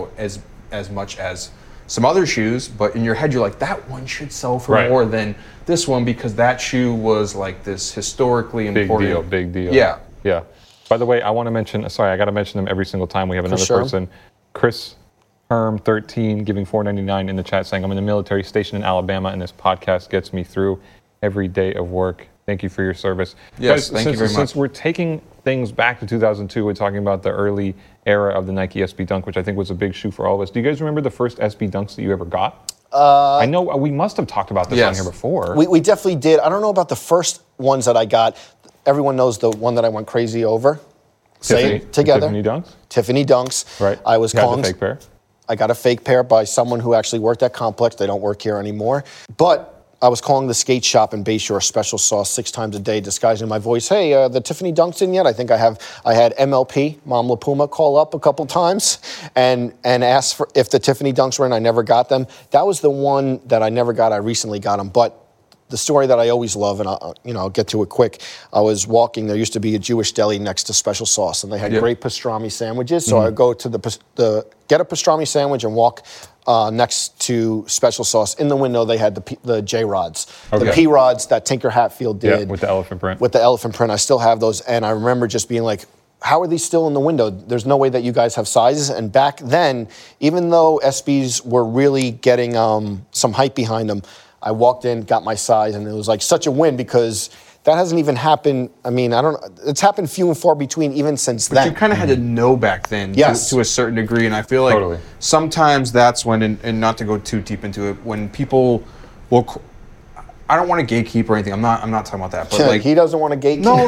as much as some other shoes. But in your head, you're like, that one should sell for more than this one because that shoe was like this historically important. Big deal. Yeah. By the way, I want to mention. Sorry, I got to mention them every single time we have another person. Chris Herm 13 giving $4.99 in the chat saying, I'm in the military station in Alabama and this podcast gets me through every day of work. Thank you for your service. Yes, thank you very much. Since we're taking things back to 2002, we're talking about the early era of the Nike SB Dunk, which I think was a big shoe for all of us. Do you guys remember the first SB Dunks that you ever got? I know we must have talked about this on here before. We definitely did. I don't know about the first ones that I got. Everyone knows the one that I went crazy over. Say it together. Tiffany Dunks? Tiffany Dunks. Right. I was calling. The fake pair? I got a fake pair by someone who actually worked at Complex. They don't work here anymore. But I was calling the skate shop in Bayshore Special Sauce 6 times a day, disguising my voice. Hey, the Tiffany Dunks in yet? I think I had MLP, Mom La Puma, call up a couple times and ask for if the Tiffany Dunks were in. I never got them. That was the one that I never got. I recently got them. But the story that I always love, and I'll get to it quick. I was walking. There used to be a Jewish deli next to Special Sauce, and they had great pastrami sandwiches. So I go to get a pastrami sandwich and walk next to Special Sauce. In the window, they had the J rods, the P rods that Tinker Hatfield did with the elephant print. With the elephant print, I still have those, and I remember just being like, how are these still in the window? There's no way that you guys have sizes. And back then, even though SBs were really getting some hype behind them, I walked in, got my size, and it was like such a win because that hasn't even happened. I mean, it's happened few and far between even since then. But you kind of had to know back then to a certain degree, and I feel like sometimes that's when, and not to go too deep into it, when people will, I don't want to gatekeep or anything. I'm not talking about that. But like he doesn't want to gatekeep. No.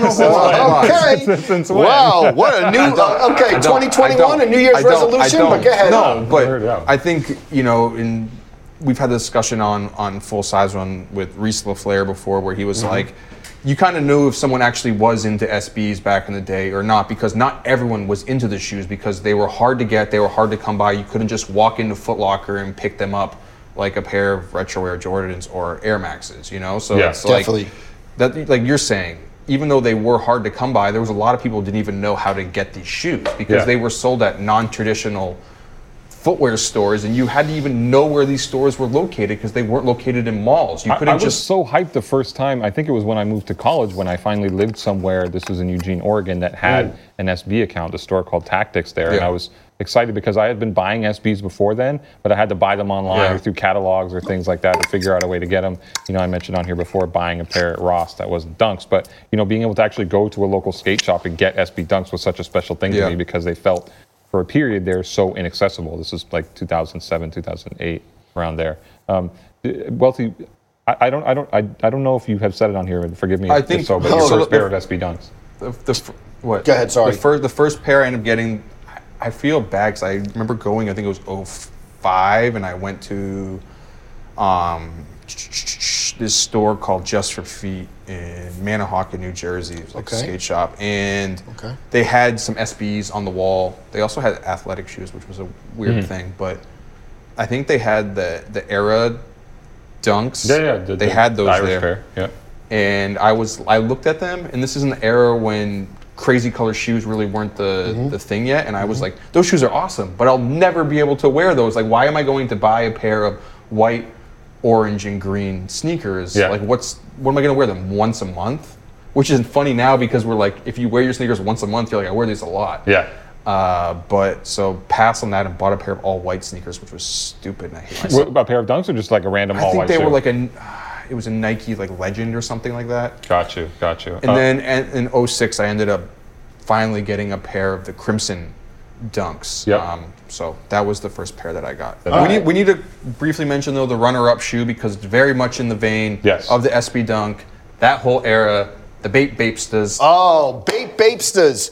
Okay. Since when? Wow. What a new. 2021, a New Year's resolution. But go ahead. No, but I think we've had a discussion on Full Size Run with Reese LaFleur before, where he was like, you kind of knew if someone actually was into SBs back in the day or not, because not everyone was into the shoes because they were hard to get, they were hard to come by. You couldn't just walk into Foot Locker and pick them up like a pair of Retro Air Jordans or Air Maxes, So it's definitely. Like you're saying, even though they were hard to come by, there was a lot of people who didn't even know how to get these shoes because they were sold at non-traditional footwear stores, and you had to even know where these stores were located because they weren't located in malls. You couldn't I was so hyped the first time. I think it was when I moved to college when I finally lived somewhere. This was in Eugene, Oregon, that had an SB account, a store called Tactics there, and I was excited because I had been buying SBs before then, but I had to buy them online or through catalogs or things like that to figure out a way to get them. I mentioned on here before buying a pair at Ross that wasn't Dunks, but being able to actually go to a local skate shop and get SB Dunks was such a special thing to me because they felt, for a period, they're so inaccessible. This is like 2007, 2008, around there. Wealthy, I don't know if you have said it on here. Forgive me. I think so. But your first pair of SB Dunks. What? Go ahead. Sorry. The first pair I ended up getting. I feel bad because I remember going. I think it was 05, and I went to this store called Just for Feet in Manahawkin, New Jersey. It was like a skate shop, and they had some SBs on the wall. They also had athletic shoes, which was a weird thing, but I think they had the Era Dunks. They had those Irish there. Pair. Yeah. And I looked at them, and this is an era when crazy color shoes really weren't the thing yet, and I was like, those shoes are awesome, but I'll never be able to wear those. Like, why am I going to buy a pair of white, orange, and green sneakers? Like, what am I going to wear them once a month? Which is funny now because we're like, if you wear your sneakers once a month, you're like, I wear these a lot. Yeah. But so passed on that and bought a pair of all white sneakers, which was stupid. And I hate myself. A pair of Dunks or just like a random all white I think they shoe? were like it was a Nike like Legend or something like that. Got you. And then in 06, I ended up finally getting a pair of the Crimson Dunks. Yep. So that was the first pair that I got. Right. We need to briefly mention though the runner-up shoe because it's very much in the vein of the SB Dunk. That whole era, the Bapestas. Oh, Bapestas.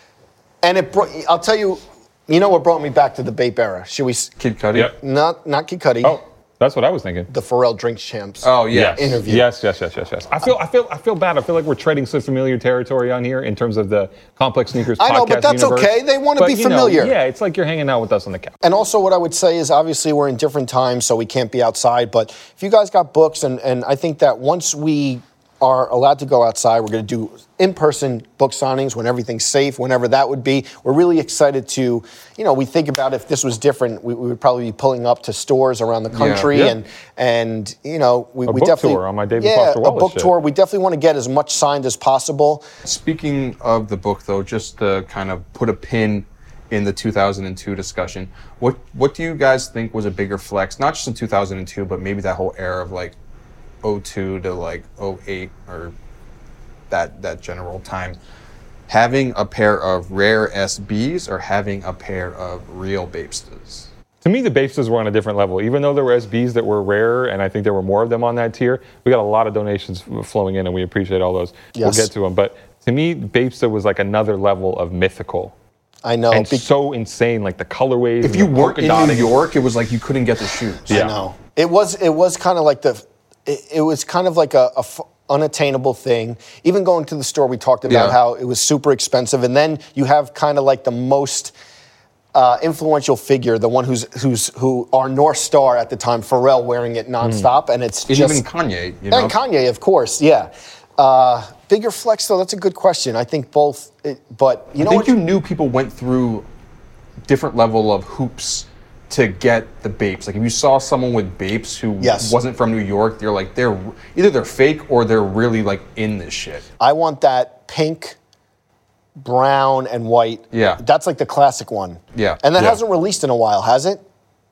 And I'll tell you, you know what brought me back to the Bape era? Should we? Kid Cudi? Yep. Not Kid Cudi. Oh, that's what I was thinking. The Pharrell Drinks Champs. Oh, yeah. Interview. Yes. I feel bad. I feel like we're treading some familiar territory on here in terms of the Complex Sneakers podcast I know, but that's universe. okay. They want to be familiar. Yeah, it's like you're hanging out with us on the couch. And also what I would say is obviously we're in different times, so we can't be outside. But if you guys got books, and I think that once we are allowed to go outside, we're going to do in-person book signings when everything's safe, whenever that would be. We're really excited to, we think about if this was different, we would probably be pulling up to stores around the country and we book definitely tour on my David Foster Wallace a book shit. tour. We definitely want to get as much signed as possible. Speaking of the book, though, just to kind of put a pin in the 2002 discussion, what do you guys think was a bigger flex, not just in 2002, but maybe that whole era of like 02 to like 08 or that general time, having a pair of rare SBs or having a pair of real Bapestas? To me, the Bapestas were on a different level. Even though there were SBs that were rare, and I think there were more of them on that tier, we got a lot of donations flowing in, and we appreciate all those. Yes. We'll get to them. But to me, Bapesta was like another level of mythical. I know. And so insane, like the colorways. If you weren't in New York, it was like you couldn't get the shoes. I know. It was kind of like it was kind of like a unattainable thing. Even going to the store, we talked about how it was super expensive, and then you have kind of like the most influential figure, the one who our North Star at the time, Pharrell, wearing it nonstop, and it's just even Kanye, and Kanye, of course, yeah. Bigger flex, though. That's a good question. I think both, but I think you knew people went through different level of hoops to get the Bapes. Like if you saw someone with Bapes who wasn't from New York, you're like they're fake or they're really like in this shit. I want that pink, brown, and white. Yeah. That's like the classic one. Yeah. And that hasn't released in a while, has it?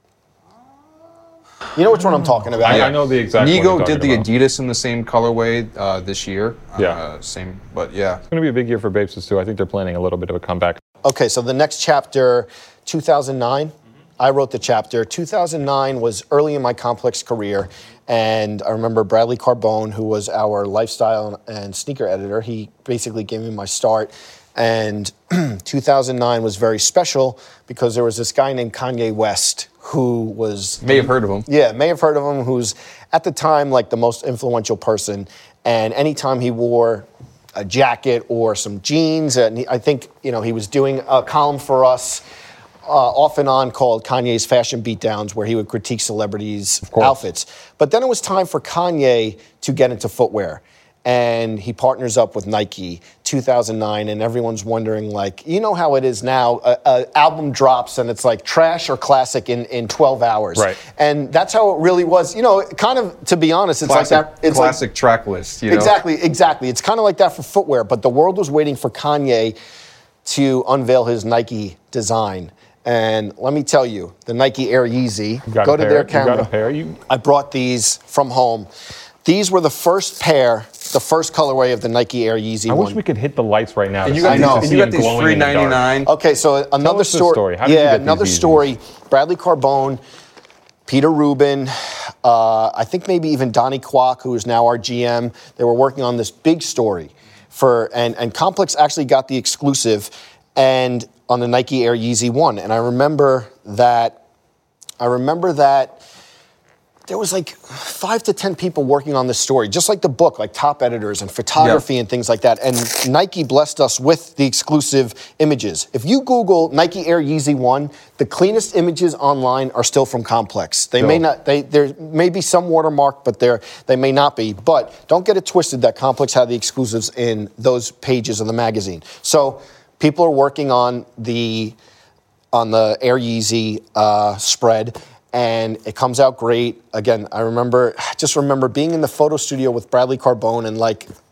You know which one I'm talking about? I know the exact one you're Nigo talking did the about. Adidas in the same colorway this year. Yeah. Same, but yeah. It's going to be a big year for Bapestas, too. I think they're planning a little bit of a comeback. Okay, so the next chapter, 2009. I wrote the chapter. 2009 was early in my Complex career, and I remember Bradley Carbone, who was our lifestyle and sneaker editor, he basically gave me my start. And 2009 was very special because there was this guy named Kanye West who was... May have heard of him. Yeah, may have heard of him, who's at the time like the most influential person. And anytime he wore a jacket or some jeans, and I think, he was doing a column for us off and on called Kanye's Fashion Beatdowns, where he would critique celebrities' outfits. But then it was time for Kanye to get into footwear. And he partners up with Nike, 2009, and everyone's wondering, like, you know how it is now, an album drops and it's like trash or classic in 12 hours. Right. And that's how it really was. Kind of, to be honest, it's Classic, like that. It's classic track list, Exactly. It's kind of like that for footwear, but the world was waiting for Kanye to unveil his Nike design. And let me tell you, the Nike Air Yeezy, go to their camera. You got a pair? I brought these from home. These were the first colorway of the Nike Air Yeezy. I wish we could hit the lights right now. And you got these free 99. Okay, so another story. How did you get another these story. Bradley Carbone, Peter Rubin, I think maybe even Donnie Kwok, who is now our GM. They were working on this big story and Complex actually got the exclusive and on the Nike Air Yeezy 1. And I remember that there was like 5 to 10 people working on this story, just like the book, like top editors and photography and things like that. And Nike blessed us with the exclusive images. If you Google Nike Air Yeezy 1, the cleanest images online are still from Complex. They may not, there may be some watermark, but they may not be. But don't get it twisted that Complex had the exclusives in those pages of the magazine. So people are working on the Air Yeezy spread. And it comes out great. Again, I just remember being in the photo studio with Bradley Carbone and like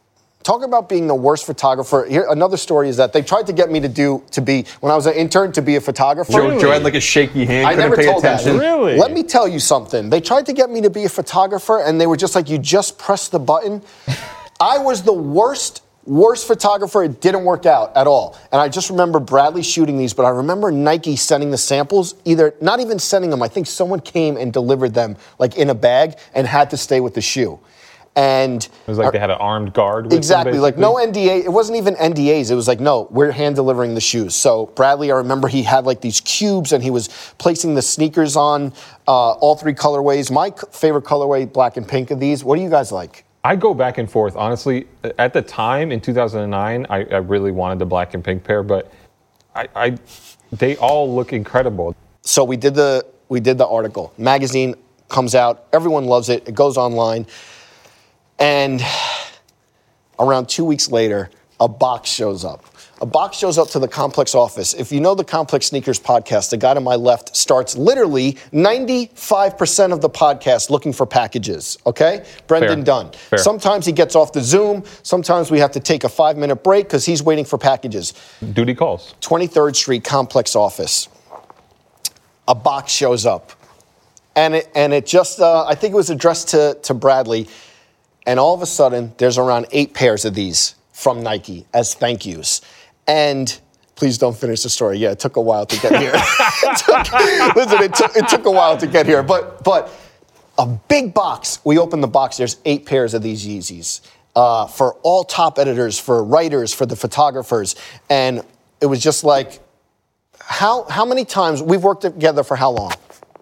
Talk about being the worst photographer. Here, another story is that they tried to get me to be when I was an intern to be a photographer. Joe had like a shaky hand. I never pay told attention. that. Really? Let me tell you something. They tried to get me to be a photographer, and they were just like, you just press the button. I was the worst photographer. It didn't work out at all. And I just remember Bradley shooting these, but I remember Nike sending the samples, not even sending them. I think someone came and delivered them like in a bag and had to stay with the shoe. And it was like they had an armed guard with them, exactly, like no NDA. It wasn't even NDAs. It was like, no, we're hand delivering the shoes. So Bradley, I remember he had like these cubes and he was placing the sneakers on all 3 colorways. My favorite colorway, black and pink of these. What do you guys like? I go back and forth. Honestly, at the time in 2009, I really wanted the black and pink pair, but they all look incredible. So we did the article. Magazine comes out. Everyone loves it. It goes online. And around 2 weeks later, a box shows up. A box shows up to the Complex office. If you know the Complex Sneakers podcast, the guy to my left starts literally 95% of the podcast looking for packages, okay? Brendan Dunn. Fair. Sometimes he gets off the Zoom. Sometimes we have to take a 5-minute break because he's waiting for packages. Duty calls. 23rd Street Complex office. A box shows up. And it just, I think it was addressed to Bradley. And all of a sudden, there's around 8 pairs of these from Nike as thank yous. And please don't finish the story. Yeah, it took a while to get here. It took a while to get here. But a big box. We opened the box. There's 8 pairs of these Yeezys for all top editors, for writers, for the photographers. And it was just like, how many times? We've worked together for how long?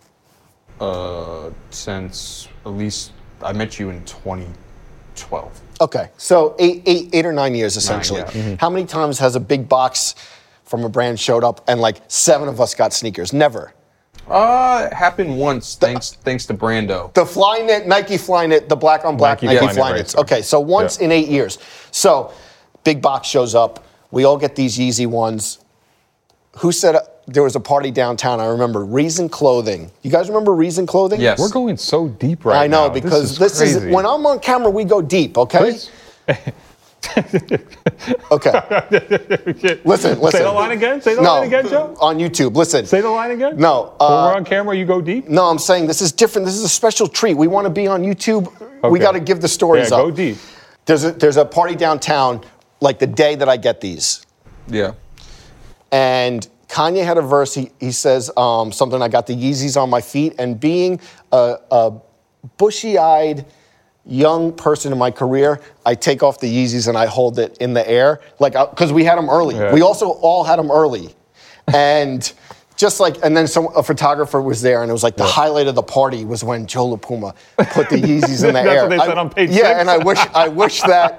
Since at least I met you in 2012. Okay, so eight or 9 years essentially. 9, yeah. Mm-hmm. How many times has a big box from a brand showed up and like 7 of us got sneakers? Never. It happened once, thanks to Brando. The Flyknit, Nike Flyknit, the black on black Nike Flyknit Flyknits. racer. Okay, so once in 8 years. So big box shows up. We all get these Yeezy ones. Who said there was a party downtown? I remember Reason Clothing. You guys remember Reason Clothing? Yes. We're going so deep right now. I know, because this is crazy. when I'm on camera, we go deep, okay? Okay. Listen. Say the line again? Say the line again, Joe? On YouTube. Listen. Say the line again? No. When we're on camera, you go deep? No, I'm saying this is different. This is a special treat. We want to be on YouTube. Okay. We got to give the stories up. Go deep. There's a party downtown, like the day that I get these. Yeah. And Kanye had a verse. He says something, I got the Yeezys on my feet. And being a bushy-eyed young person in my career, I take off the Yeezys and I hold it in the air, like because we had them early. Yeah. We also all had them early, and just like, and then a photographer was there, and it was like the highlight of the party was when Joe LaPuma put the Yeezys in the air. That's what they said on page 6. Yeah, and I wish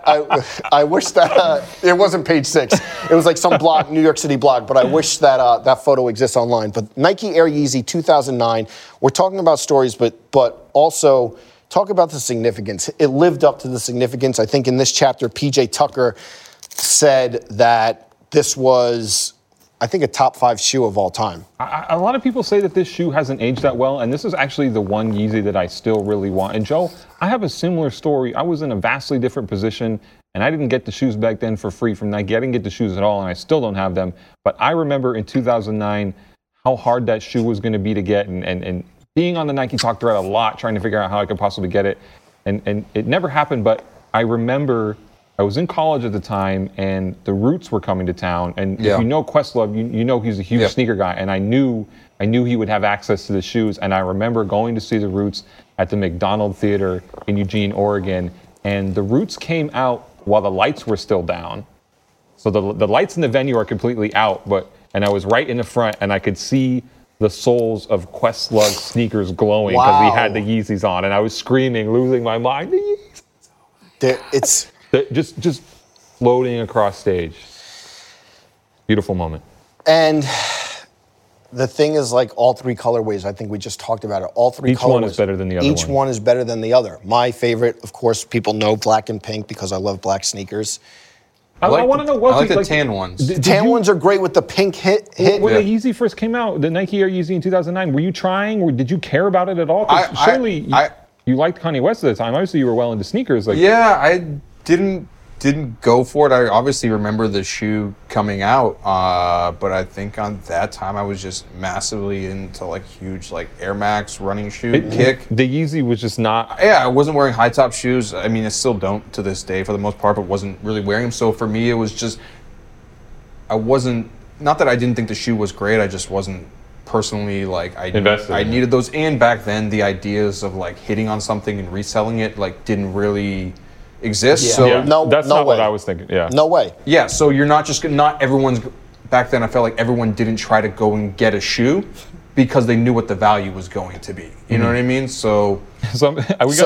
that it wasn't page 6. It was like some blog, New York City blog. But I wish that that photo exists online. But Nike Air Yeezy 2009. We're talking about stories, but also talk about the significance. It lived up to the significance. I think in this chapter, PJ Tucker said that this was, I think, a top 5 shoe of all time. A lot of people say that this shoe hasn't aged that well, and this is actually the one Yeezy that I still really want. And Joe, I have a similar story. I was in a vastly different position, and I didn't get the shoes back then for free from Nike. I didn't get the shoes at all, and I still don't have them. But I remember in 2009 how hard that shoe was going to be to get, and being on the Nike Talk thread a lot, trying to figure out how I could possibly get it. And it never happened, but I remember I was in college at the time, and the Roots were coming to town. And if you know Questlove, you know he's a huge sneaker guy. And I knew he would have access to the shoes. And I remember going to see the Roots at the McDonald Theater in Eugene, Oregon. And the Roots came out while the lights were still down. So the lights in the venue are completely out, and I was right in the front, and I could see the soles of Questlove sneakers glowing because he had the Yeezys on, and I was screaming, losing my mind. The Yeezys. It's just floating across stage. Beautiful moment. And the thing is, like, all 3 colorways, I think we just talked about it. All 3 Each colorways. one is better than the other Each one is better than the other. My favorite, of course, people know black and pink because I love black sneakers. I want to know I like the tan ones. The tan ones are great with the pink hit. When the Yeezy first came out, the Nike Air Yeezy in 2009, were you trying, or did you care about it at all? 'Cause surely you liked Kanye West at the time. Obviously, you were well into sneakers. Yeah, I didn't didn't go for it. I obviously remember the shoe coming out, but I think on that time I was just massively into like huge like Air Max running shoe kick. The Yeezy was just not. Yeah, I wasn't wearing high top shoes. I mean, I still don't to this day for the most part, but wasn't really wearing them. So for me, it was just I wasn't. Not that I didn't think the shoe was great. I just wasn't personally like I needed those. And back then, the ideas of like hitting on something and reselling it like didn't really exist. Yeah. So That's no not way. what I was thinking. Yeah. No way. yeah, so you're not just not everyone's. Back then, I felt like everyone didn't try to go and get a shoe because they knew what the value was going to be. You know what I mean? So we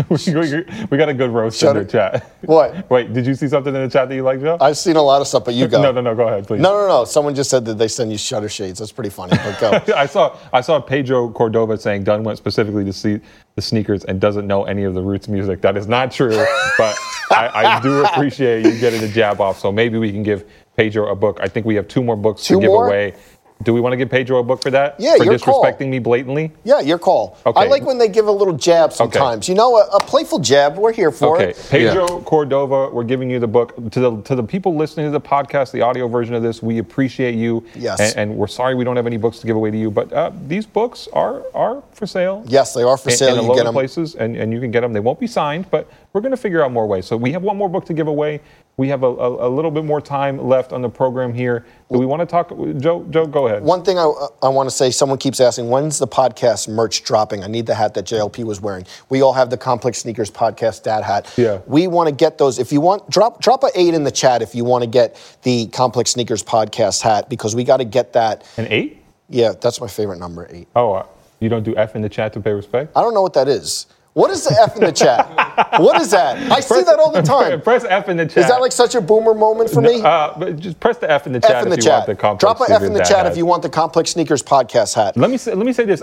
got a good roast in the chat. What? Wait, did you see something in the chat that you like, Joe? I've seen a lot of stuff, but you go. No, go ahead, please. No. Someone just said that they send you shutter shades. That's pretty funny, but go. I saw Pedro Cordova saying Dunn went specifically to see the sneakers and doesn't know any of the Roots music. That is not true, but I do appreciate you getting the jab off. So maybe we can give Pedro a book. I think we have 2 more books to give away. Do we want to give Pedro a book for that? Yeah, for your disrespecting call. me blatantly? Yeah, your call. Okay. I like when they give a little jab sometimes. Okay. You know, a playful jab. We're here for it. Pedro Cordova, we're giving you the book. To the people listening to the podcast, the audio version of this, we appreciate you. Yes. And we're sorry we don't have any books to give away to you, but these books are for sale. Yes, they are for sale. In a You lot get of them. places, and you can get them. They won't be signed, but we're going to figure out more ways. So we have one more book to give away. We have a little bit more time left on the program here. Do we want to talk? Joe, go ahead. One thing I want to say, someone keeps asking, when's the podcast merch dropping? I need the hat that JLP was wearing. We all have the Complex Sneakers Podcast dad hat. Yeah. We want to get those. If you want, drop a 8 in the chat if you want to get the Complex Sneakers Podcast hat, because we got to get that. An 8? Yeah, that's my favorite number, 8. Oh, you don't do F in the chat to pay respect? I don't know what that is. What is the F in the chat? What is that? I see that all the time. Press F in the chat. Is that like such a boomer moment for me? But just press the F in the chat F in the if you chat. want the Complex Drop an F in the Sneakers chat hat. if you want the Complex Sneakers Podcast hat. Let me say this.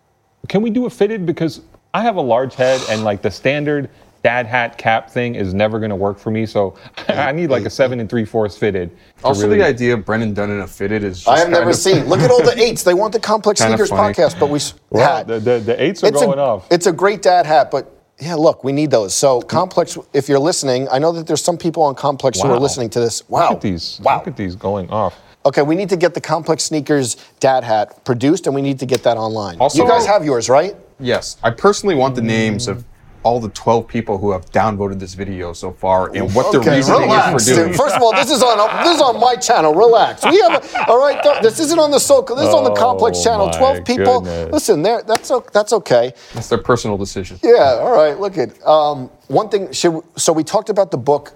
Can we do it fitted? Because I have a large head and like the standard dad hat cap thing is never going to work for me. So I need like a 7 3/4 fitted. Also, the idea of Brendan Dunn in a fitted is just I have never seen. Look at all the 8s. They want the Complex Kinda Sneakers funny. Podcast, but we hat. The 8s are going off. It's a great dad hat, but yeah, look, we need those. So Complex, if you're listening, I know that there's some people on Complex who are listening to this. Wow. Look at these. Wow. Look at these going off. Okay, we need to get the Complex Sneakers dad hat produced, and we need to get that online. Also- you guys have yours, right? Yes, I personally want the names of all the 12 people who have downvoted this video so far and what the reasoning relax, is for doing dude. First of all, this is on my channel. Relax. We have all right. This isn't on the This is on the Complex channel. 12 people. Goodness. Listen, that's okay. That's their personal decision. Yeah. All right. Look at one thing. So we talked about the book.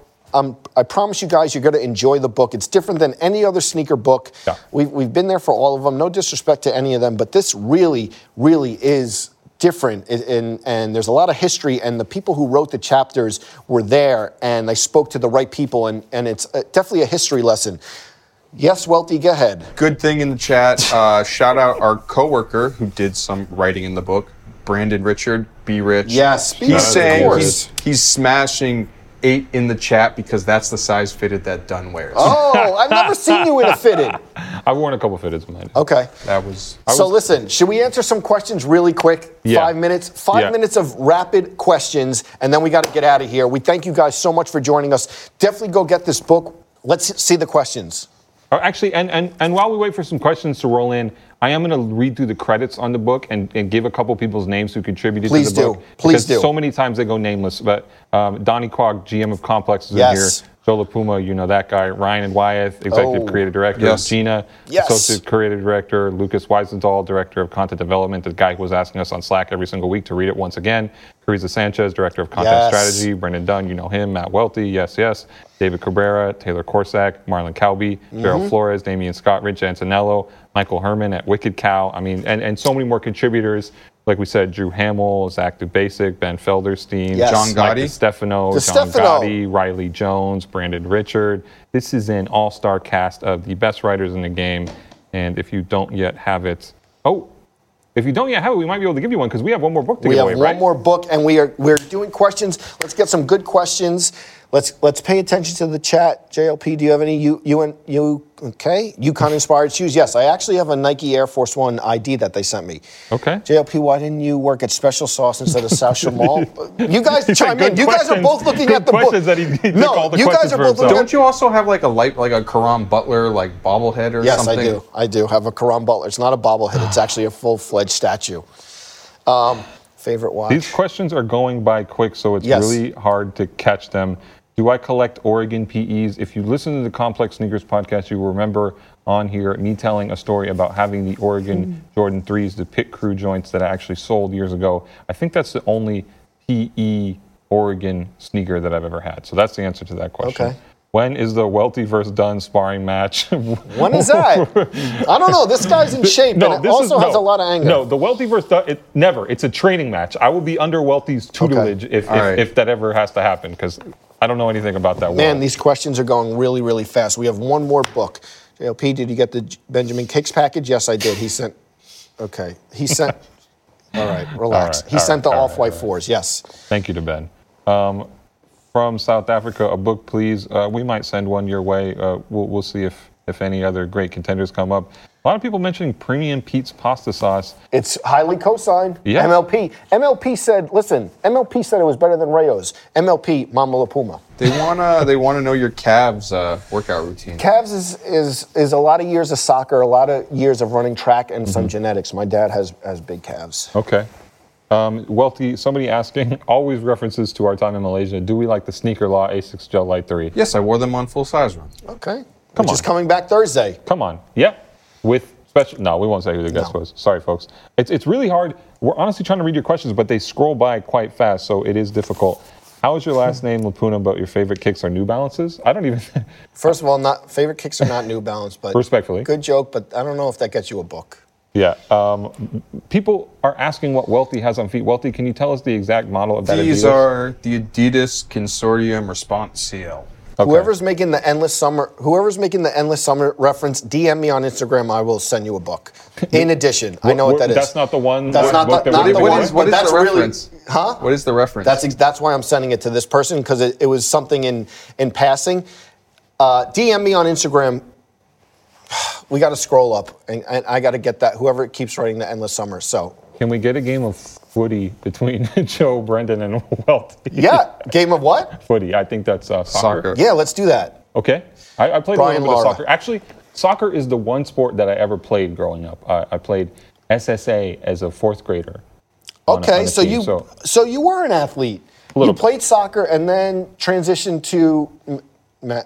I promise you guys, you're going to enjoy the book. It's different than any other sneaker book. Yeah. We've been there for all of them. No disrespect to any of them, but this really, really is different, and there's a lot of history, and the people who wrote the chapters were there, and they spoke to the right people, and it's definitely a history lesson. Yes, Welty, go ahead. Good thing in the chat. Shout out our coworker who did some writing in the book, Brandon Richard, Be Rich. Yes, Be he's Rich, of saying course. he's smashing 8 in the chat because that's the size fitted that Dunn wears. Oh, I've never seen you in a fitted. I've worn a couple fitteds, man. Okay. That was. So listen, should we answer some questions really quick? Yeah. 5 minutes? 5 minutes of rapid questions, and then we got to get out of here. We thank you guys so much for joining us. Definitely go get this book. Let's see the questions. Actually, and while we wait for some questions to roll in, I am going to read through the credits on the book and give a couple people's names who contributed to the book. Please do. So many times they go nameless. But Donnie Kwok, GM of Complex, is in here. Joe LaPuma, you know that guy. Ryan and Wyeth, Executive Creative Director. Yes. Gina, Associate Creative Director. Lucas Weisenthal, Director of Content Development, the guy who was asking us on Slack every single week to read it once again. Carissa Sanchez, Director of Content Strategy. Brendan Dunn, you know him. Matt Welty, yes. David Cabrera, Taylor Corsack, Marlon Calby, Gerald Flores, Damian Scott, Rich Antonello, Michael Herman at Wicked Cow. I mean, and so many more contributors. Like we said, Drew Hamill, Zach DeBasic, Ben Felderstein, John Mike Gotti, John Gotti, Riley Jones, Brandon Richard. This is an all-star cast of the best writers in the game. And if you don't yet have it, we might be able to give you one because we have one more book to give away, right? We have one more book, and we're doing questions. Let's get some good questions. Let's pay attention to the chat. JLP, do you have any okay? UConn-inspired shoes. Yes, I actually have a Nike Air Force One ID that they sent me. Okay. JLP, why didn't you work at Special Sauce instead of South Shamal? You guys chime in. You guys are both looking at the book. That he no, you guys are both looking at. Don't you also have like a Karam Butler bobblehead or something? Yes, I do have a Karam Butler. It's not a bobblehead. It's actually a full-fledged statue. Favorite watch? These questions are going by quick, so it's really hard to catch them. Do I collect Oregon PEs? If you listen to the Complex Sneakers podcast, you will remember on here me telling a story about having the Oregon Jordan 3s, the pit crew joints that I actually sold years ago. I think that's the only PE Oregon sneaker that I've ever had. So that's the answer to that question. Okay. When is the Welty versus Dunn sparring match? When is that? I don't know. This guy's in shape, and it also has a lot of anger. No, the Welty versus Dunn, never. It's a training match. I will be under Welty's tutelage if that ever has to happen, because I don't know anything about that. Man, these questions are going really, really fast. We have one more book. JLP, did you get the Benjamin Kicks package? Yes, I did. He sent. All right, relax. He sent the Off-White 4s, yes. Thank you to Ben. From South Africa, a book, please. We might send one your way. We'll see if any other great contenders come up. A lot of people mentioning Premium Pete's pasta sauce. It's highly co-signed. Yeah. MLP said, listen, MLP said it was better than Rayo's. MLP, Mama La Puma. They wanna know your calves workout routine. Calves is a lot of years of soccer, a lot of years of running track, and some genetics. My dad has big calves. Okay. Welty, somebody asking, always references to our time in Malaysia. Do we like the Sneaker Law Asics Gel Light 3? Yes, I wore them on full size runs. Okay. Which is coming back Thursday. Come on. Yeah. With special. No, we won't say who the guest was. Sorry, folks. It's really hard. We're honestly trying to read your questions, but they scroll by quite fast, so it is difficult. How is your last name, Lapuna, but your favorite kicks are New Balances? I don't even. First of all, favorite kicks are not New Balance, but respectfully, good joke. But I don't know if that gets you a book. Yeah. People are asking what Welty has on feet. Welty, can you tell us the exact model of that? These are the Adidas Consortium Response CL. Okay. Whoever's making the Endless Summer reference, DM me on Instagram. I will send you a book. In addition, I know what that is. That's not the one. That's not the one. What is the reference? Huh? What is the reference? That's why I'm sending it to this person, because it was something in passing. DM me on Instagram. We got to scroll up, and I got to get that. Whoever keeps writing the Endless Summer. So. Can we get a game of footy between Joe, Brendan, and Welty? Yeah. Game of what? Footy. I think that's soccer. Yeah, let's do that. Okay. I played a little bit of soccer. Actually, soccer is the one sport that I ever played growing up. I played SSA as a fourth grader. Okay, so you were an athlete. You played soccer and then transitioned to Magic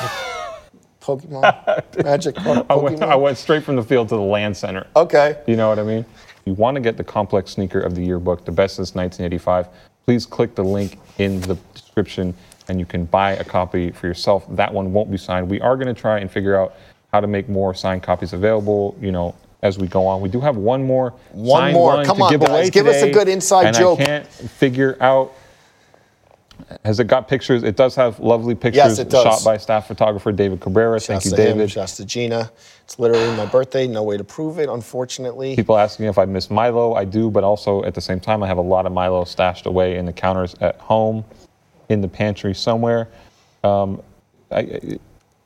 Pokemon. Magic Pokemon. I went straight from the field to the LAN center. Okay. You know what I mean? If you want to get the Complex Sneaker of the Year book, the best since 1985, please click the link in the description and you can buy a copy for yourself. That one won't be signed. We are going to try and figure out how to make more signed copies available, as we go on. We do have one more. Come on, guys. Give us a good inside joke. I can't figure out. Has it got pictures? It does have lovely pictures. Yes, it does. Shot by staff photographer David Cabrera. Thank you, David. Shouts to Gina. It's literally my birthday. No way to prove it, unfortunately. People asking if I miss Milo. I do, but also at the same time, I have a lot of Milo stashed away in the counters at home, in the pantry somewhere. All right,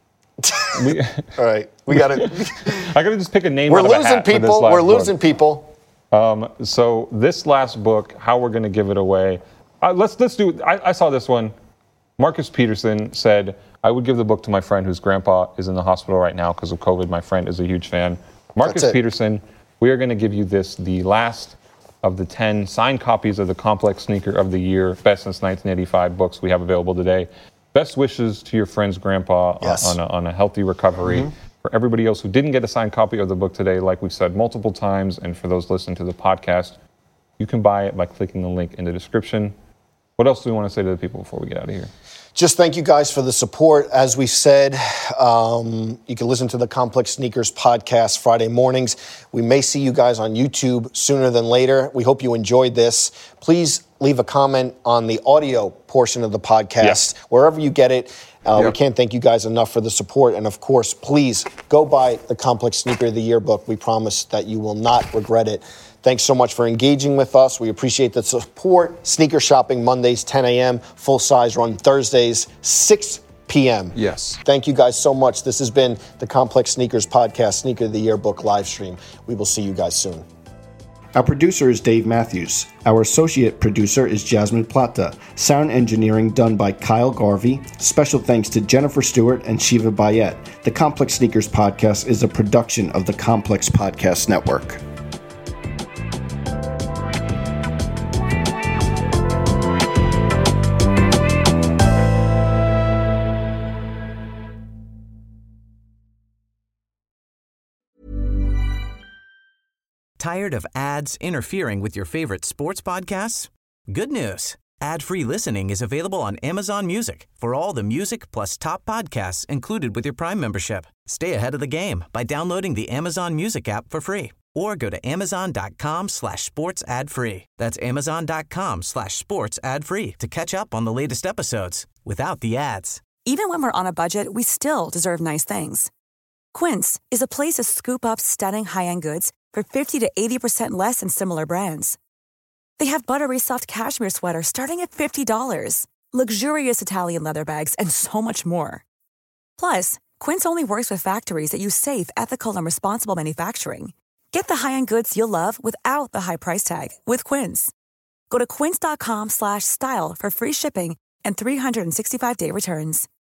we got to. I got to just pick a name. We're losing people. We're losing people. So this last book, how we're going to give it away. Let's do. I saw this one. Marcus Peterson said, "I would give the book to my friend whose grandpa is in the hospital right now because of COVID. My friend is a huge fan." Marcus Peterson, we are going to give you the last of the 10 signed copies of the Complex Sneaker of the Year, best since 1985 books we have available today. Best wishes to your friend's grandpa on a healthy recovery. Mm-hmm. For everybody else who didn't get a signed copy of the book today, like we've said multiple times, and for those listening to the podcast, you can buy it by clicking the link in the description. What else do we want to say to the people before we get out of here? Just thank you guys for the support. As we said, you can listen to the Complex Sneakers podcast Friday mornings. We may see you guys on YouTube sooner than later. We hope you enjoyed this. Please leave a comment on the audio portion of the podcast, wherever you get it. We can't thank you guys enough for the support. And of course, please go buy the Complex Sneaker of the Year book. We promise that you will not regret it. Thanks so much for engaging with us. We appreciate the support. Sneaker shopping Mondays, 10 a.m. Full size run Thursdays, 6 p.m. Yes. Thank you guys so much. This has been the Complex Sneakers Podcast, Sneaker of the Year book live stream. We will see you guys soon. Our producer is Dave Matthews. Our associate producer is Jasmine Plata. Sound engineering done by Kyle Garvey. Special thanks to Jennifer Stewart and Shiva Bayet. The Complex Sneakers Podcast is a production of the Complex Podcast Network. Tired of ads interfering with your favorite sports podcasts? Good news. Ad-free listening is available on Amazon Music for all the music plus top podcasts included with your Prime membership. Stay ahead of the game by downloading the Amazon Music app for free or go to amazon.com/sports ad free. That's amazon.com/sports ad free to catch up on the latest episodes without the ads. Even when we're on a budget, we still deserve nice things. Quince is a place to scoop up stunning high-end goods for 50 to 80% less than similar brands. They have buttery soft cashmere sweaters starting at $50, luxurious Italian leather bags, and so much more. Plus, Quince only works with factories that use safe, ethical, and responsible manufacturing. Get the high-end goods you'll love without the high price tag with Quince. Go to quince.com/style for free shipping and 365-day returns.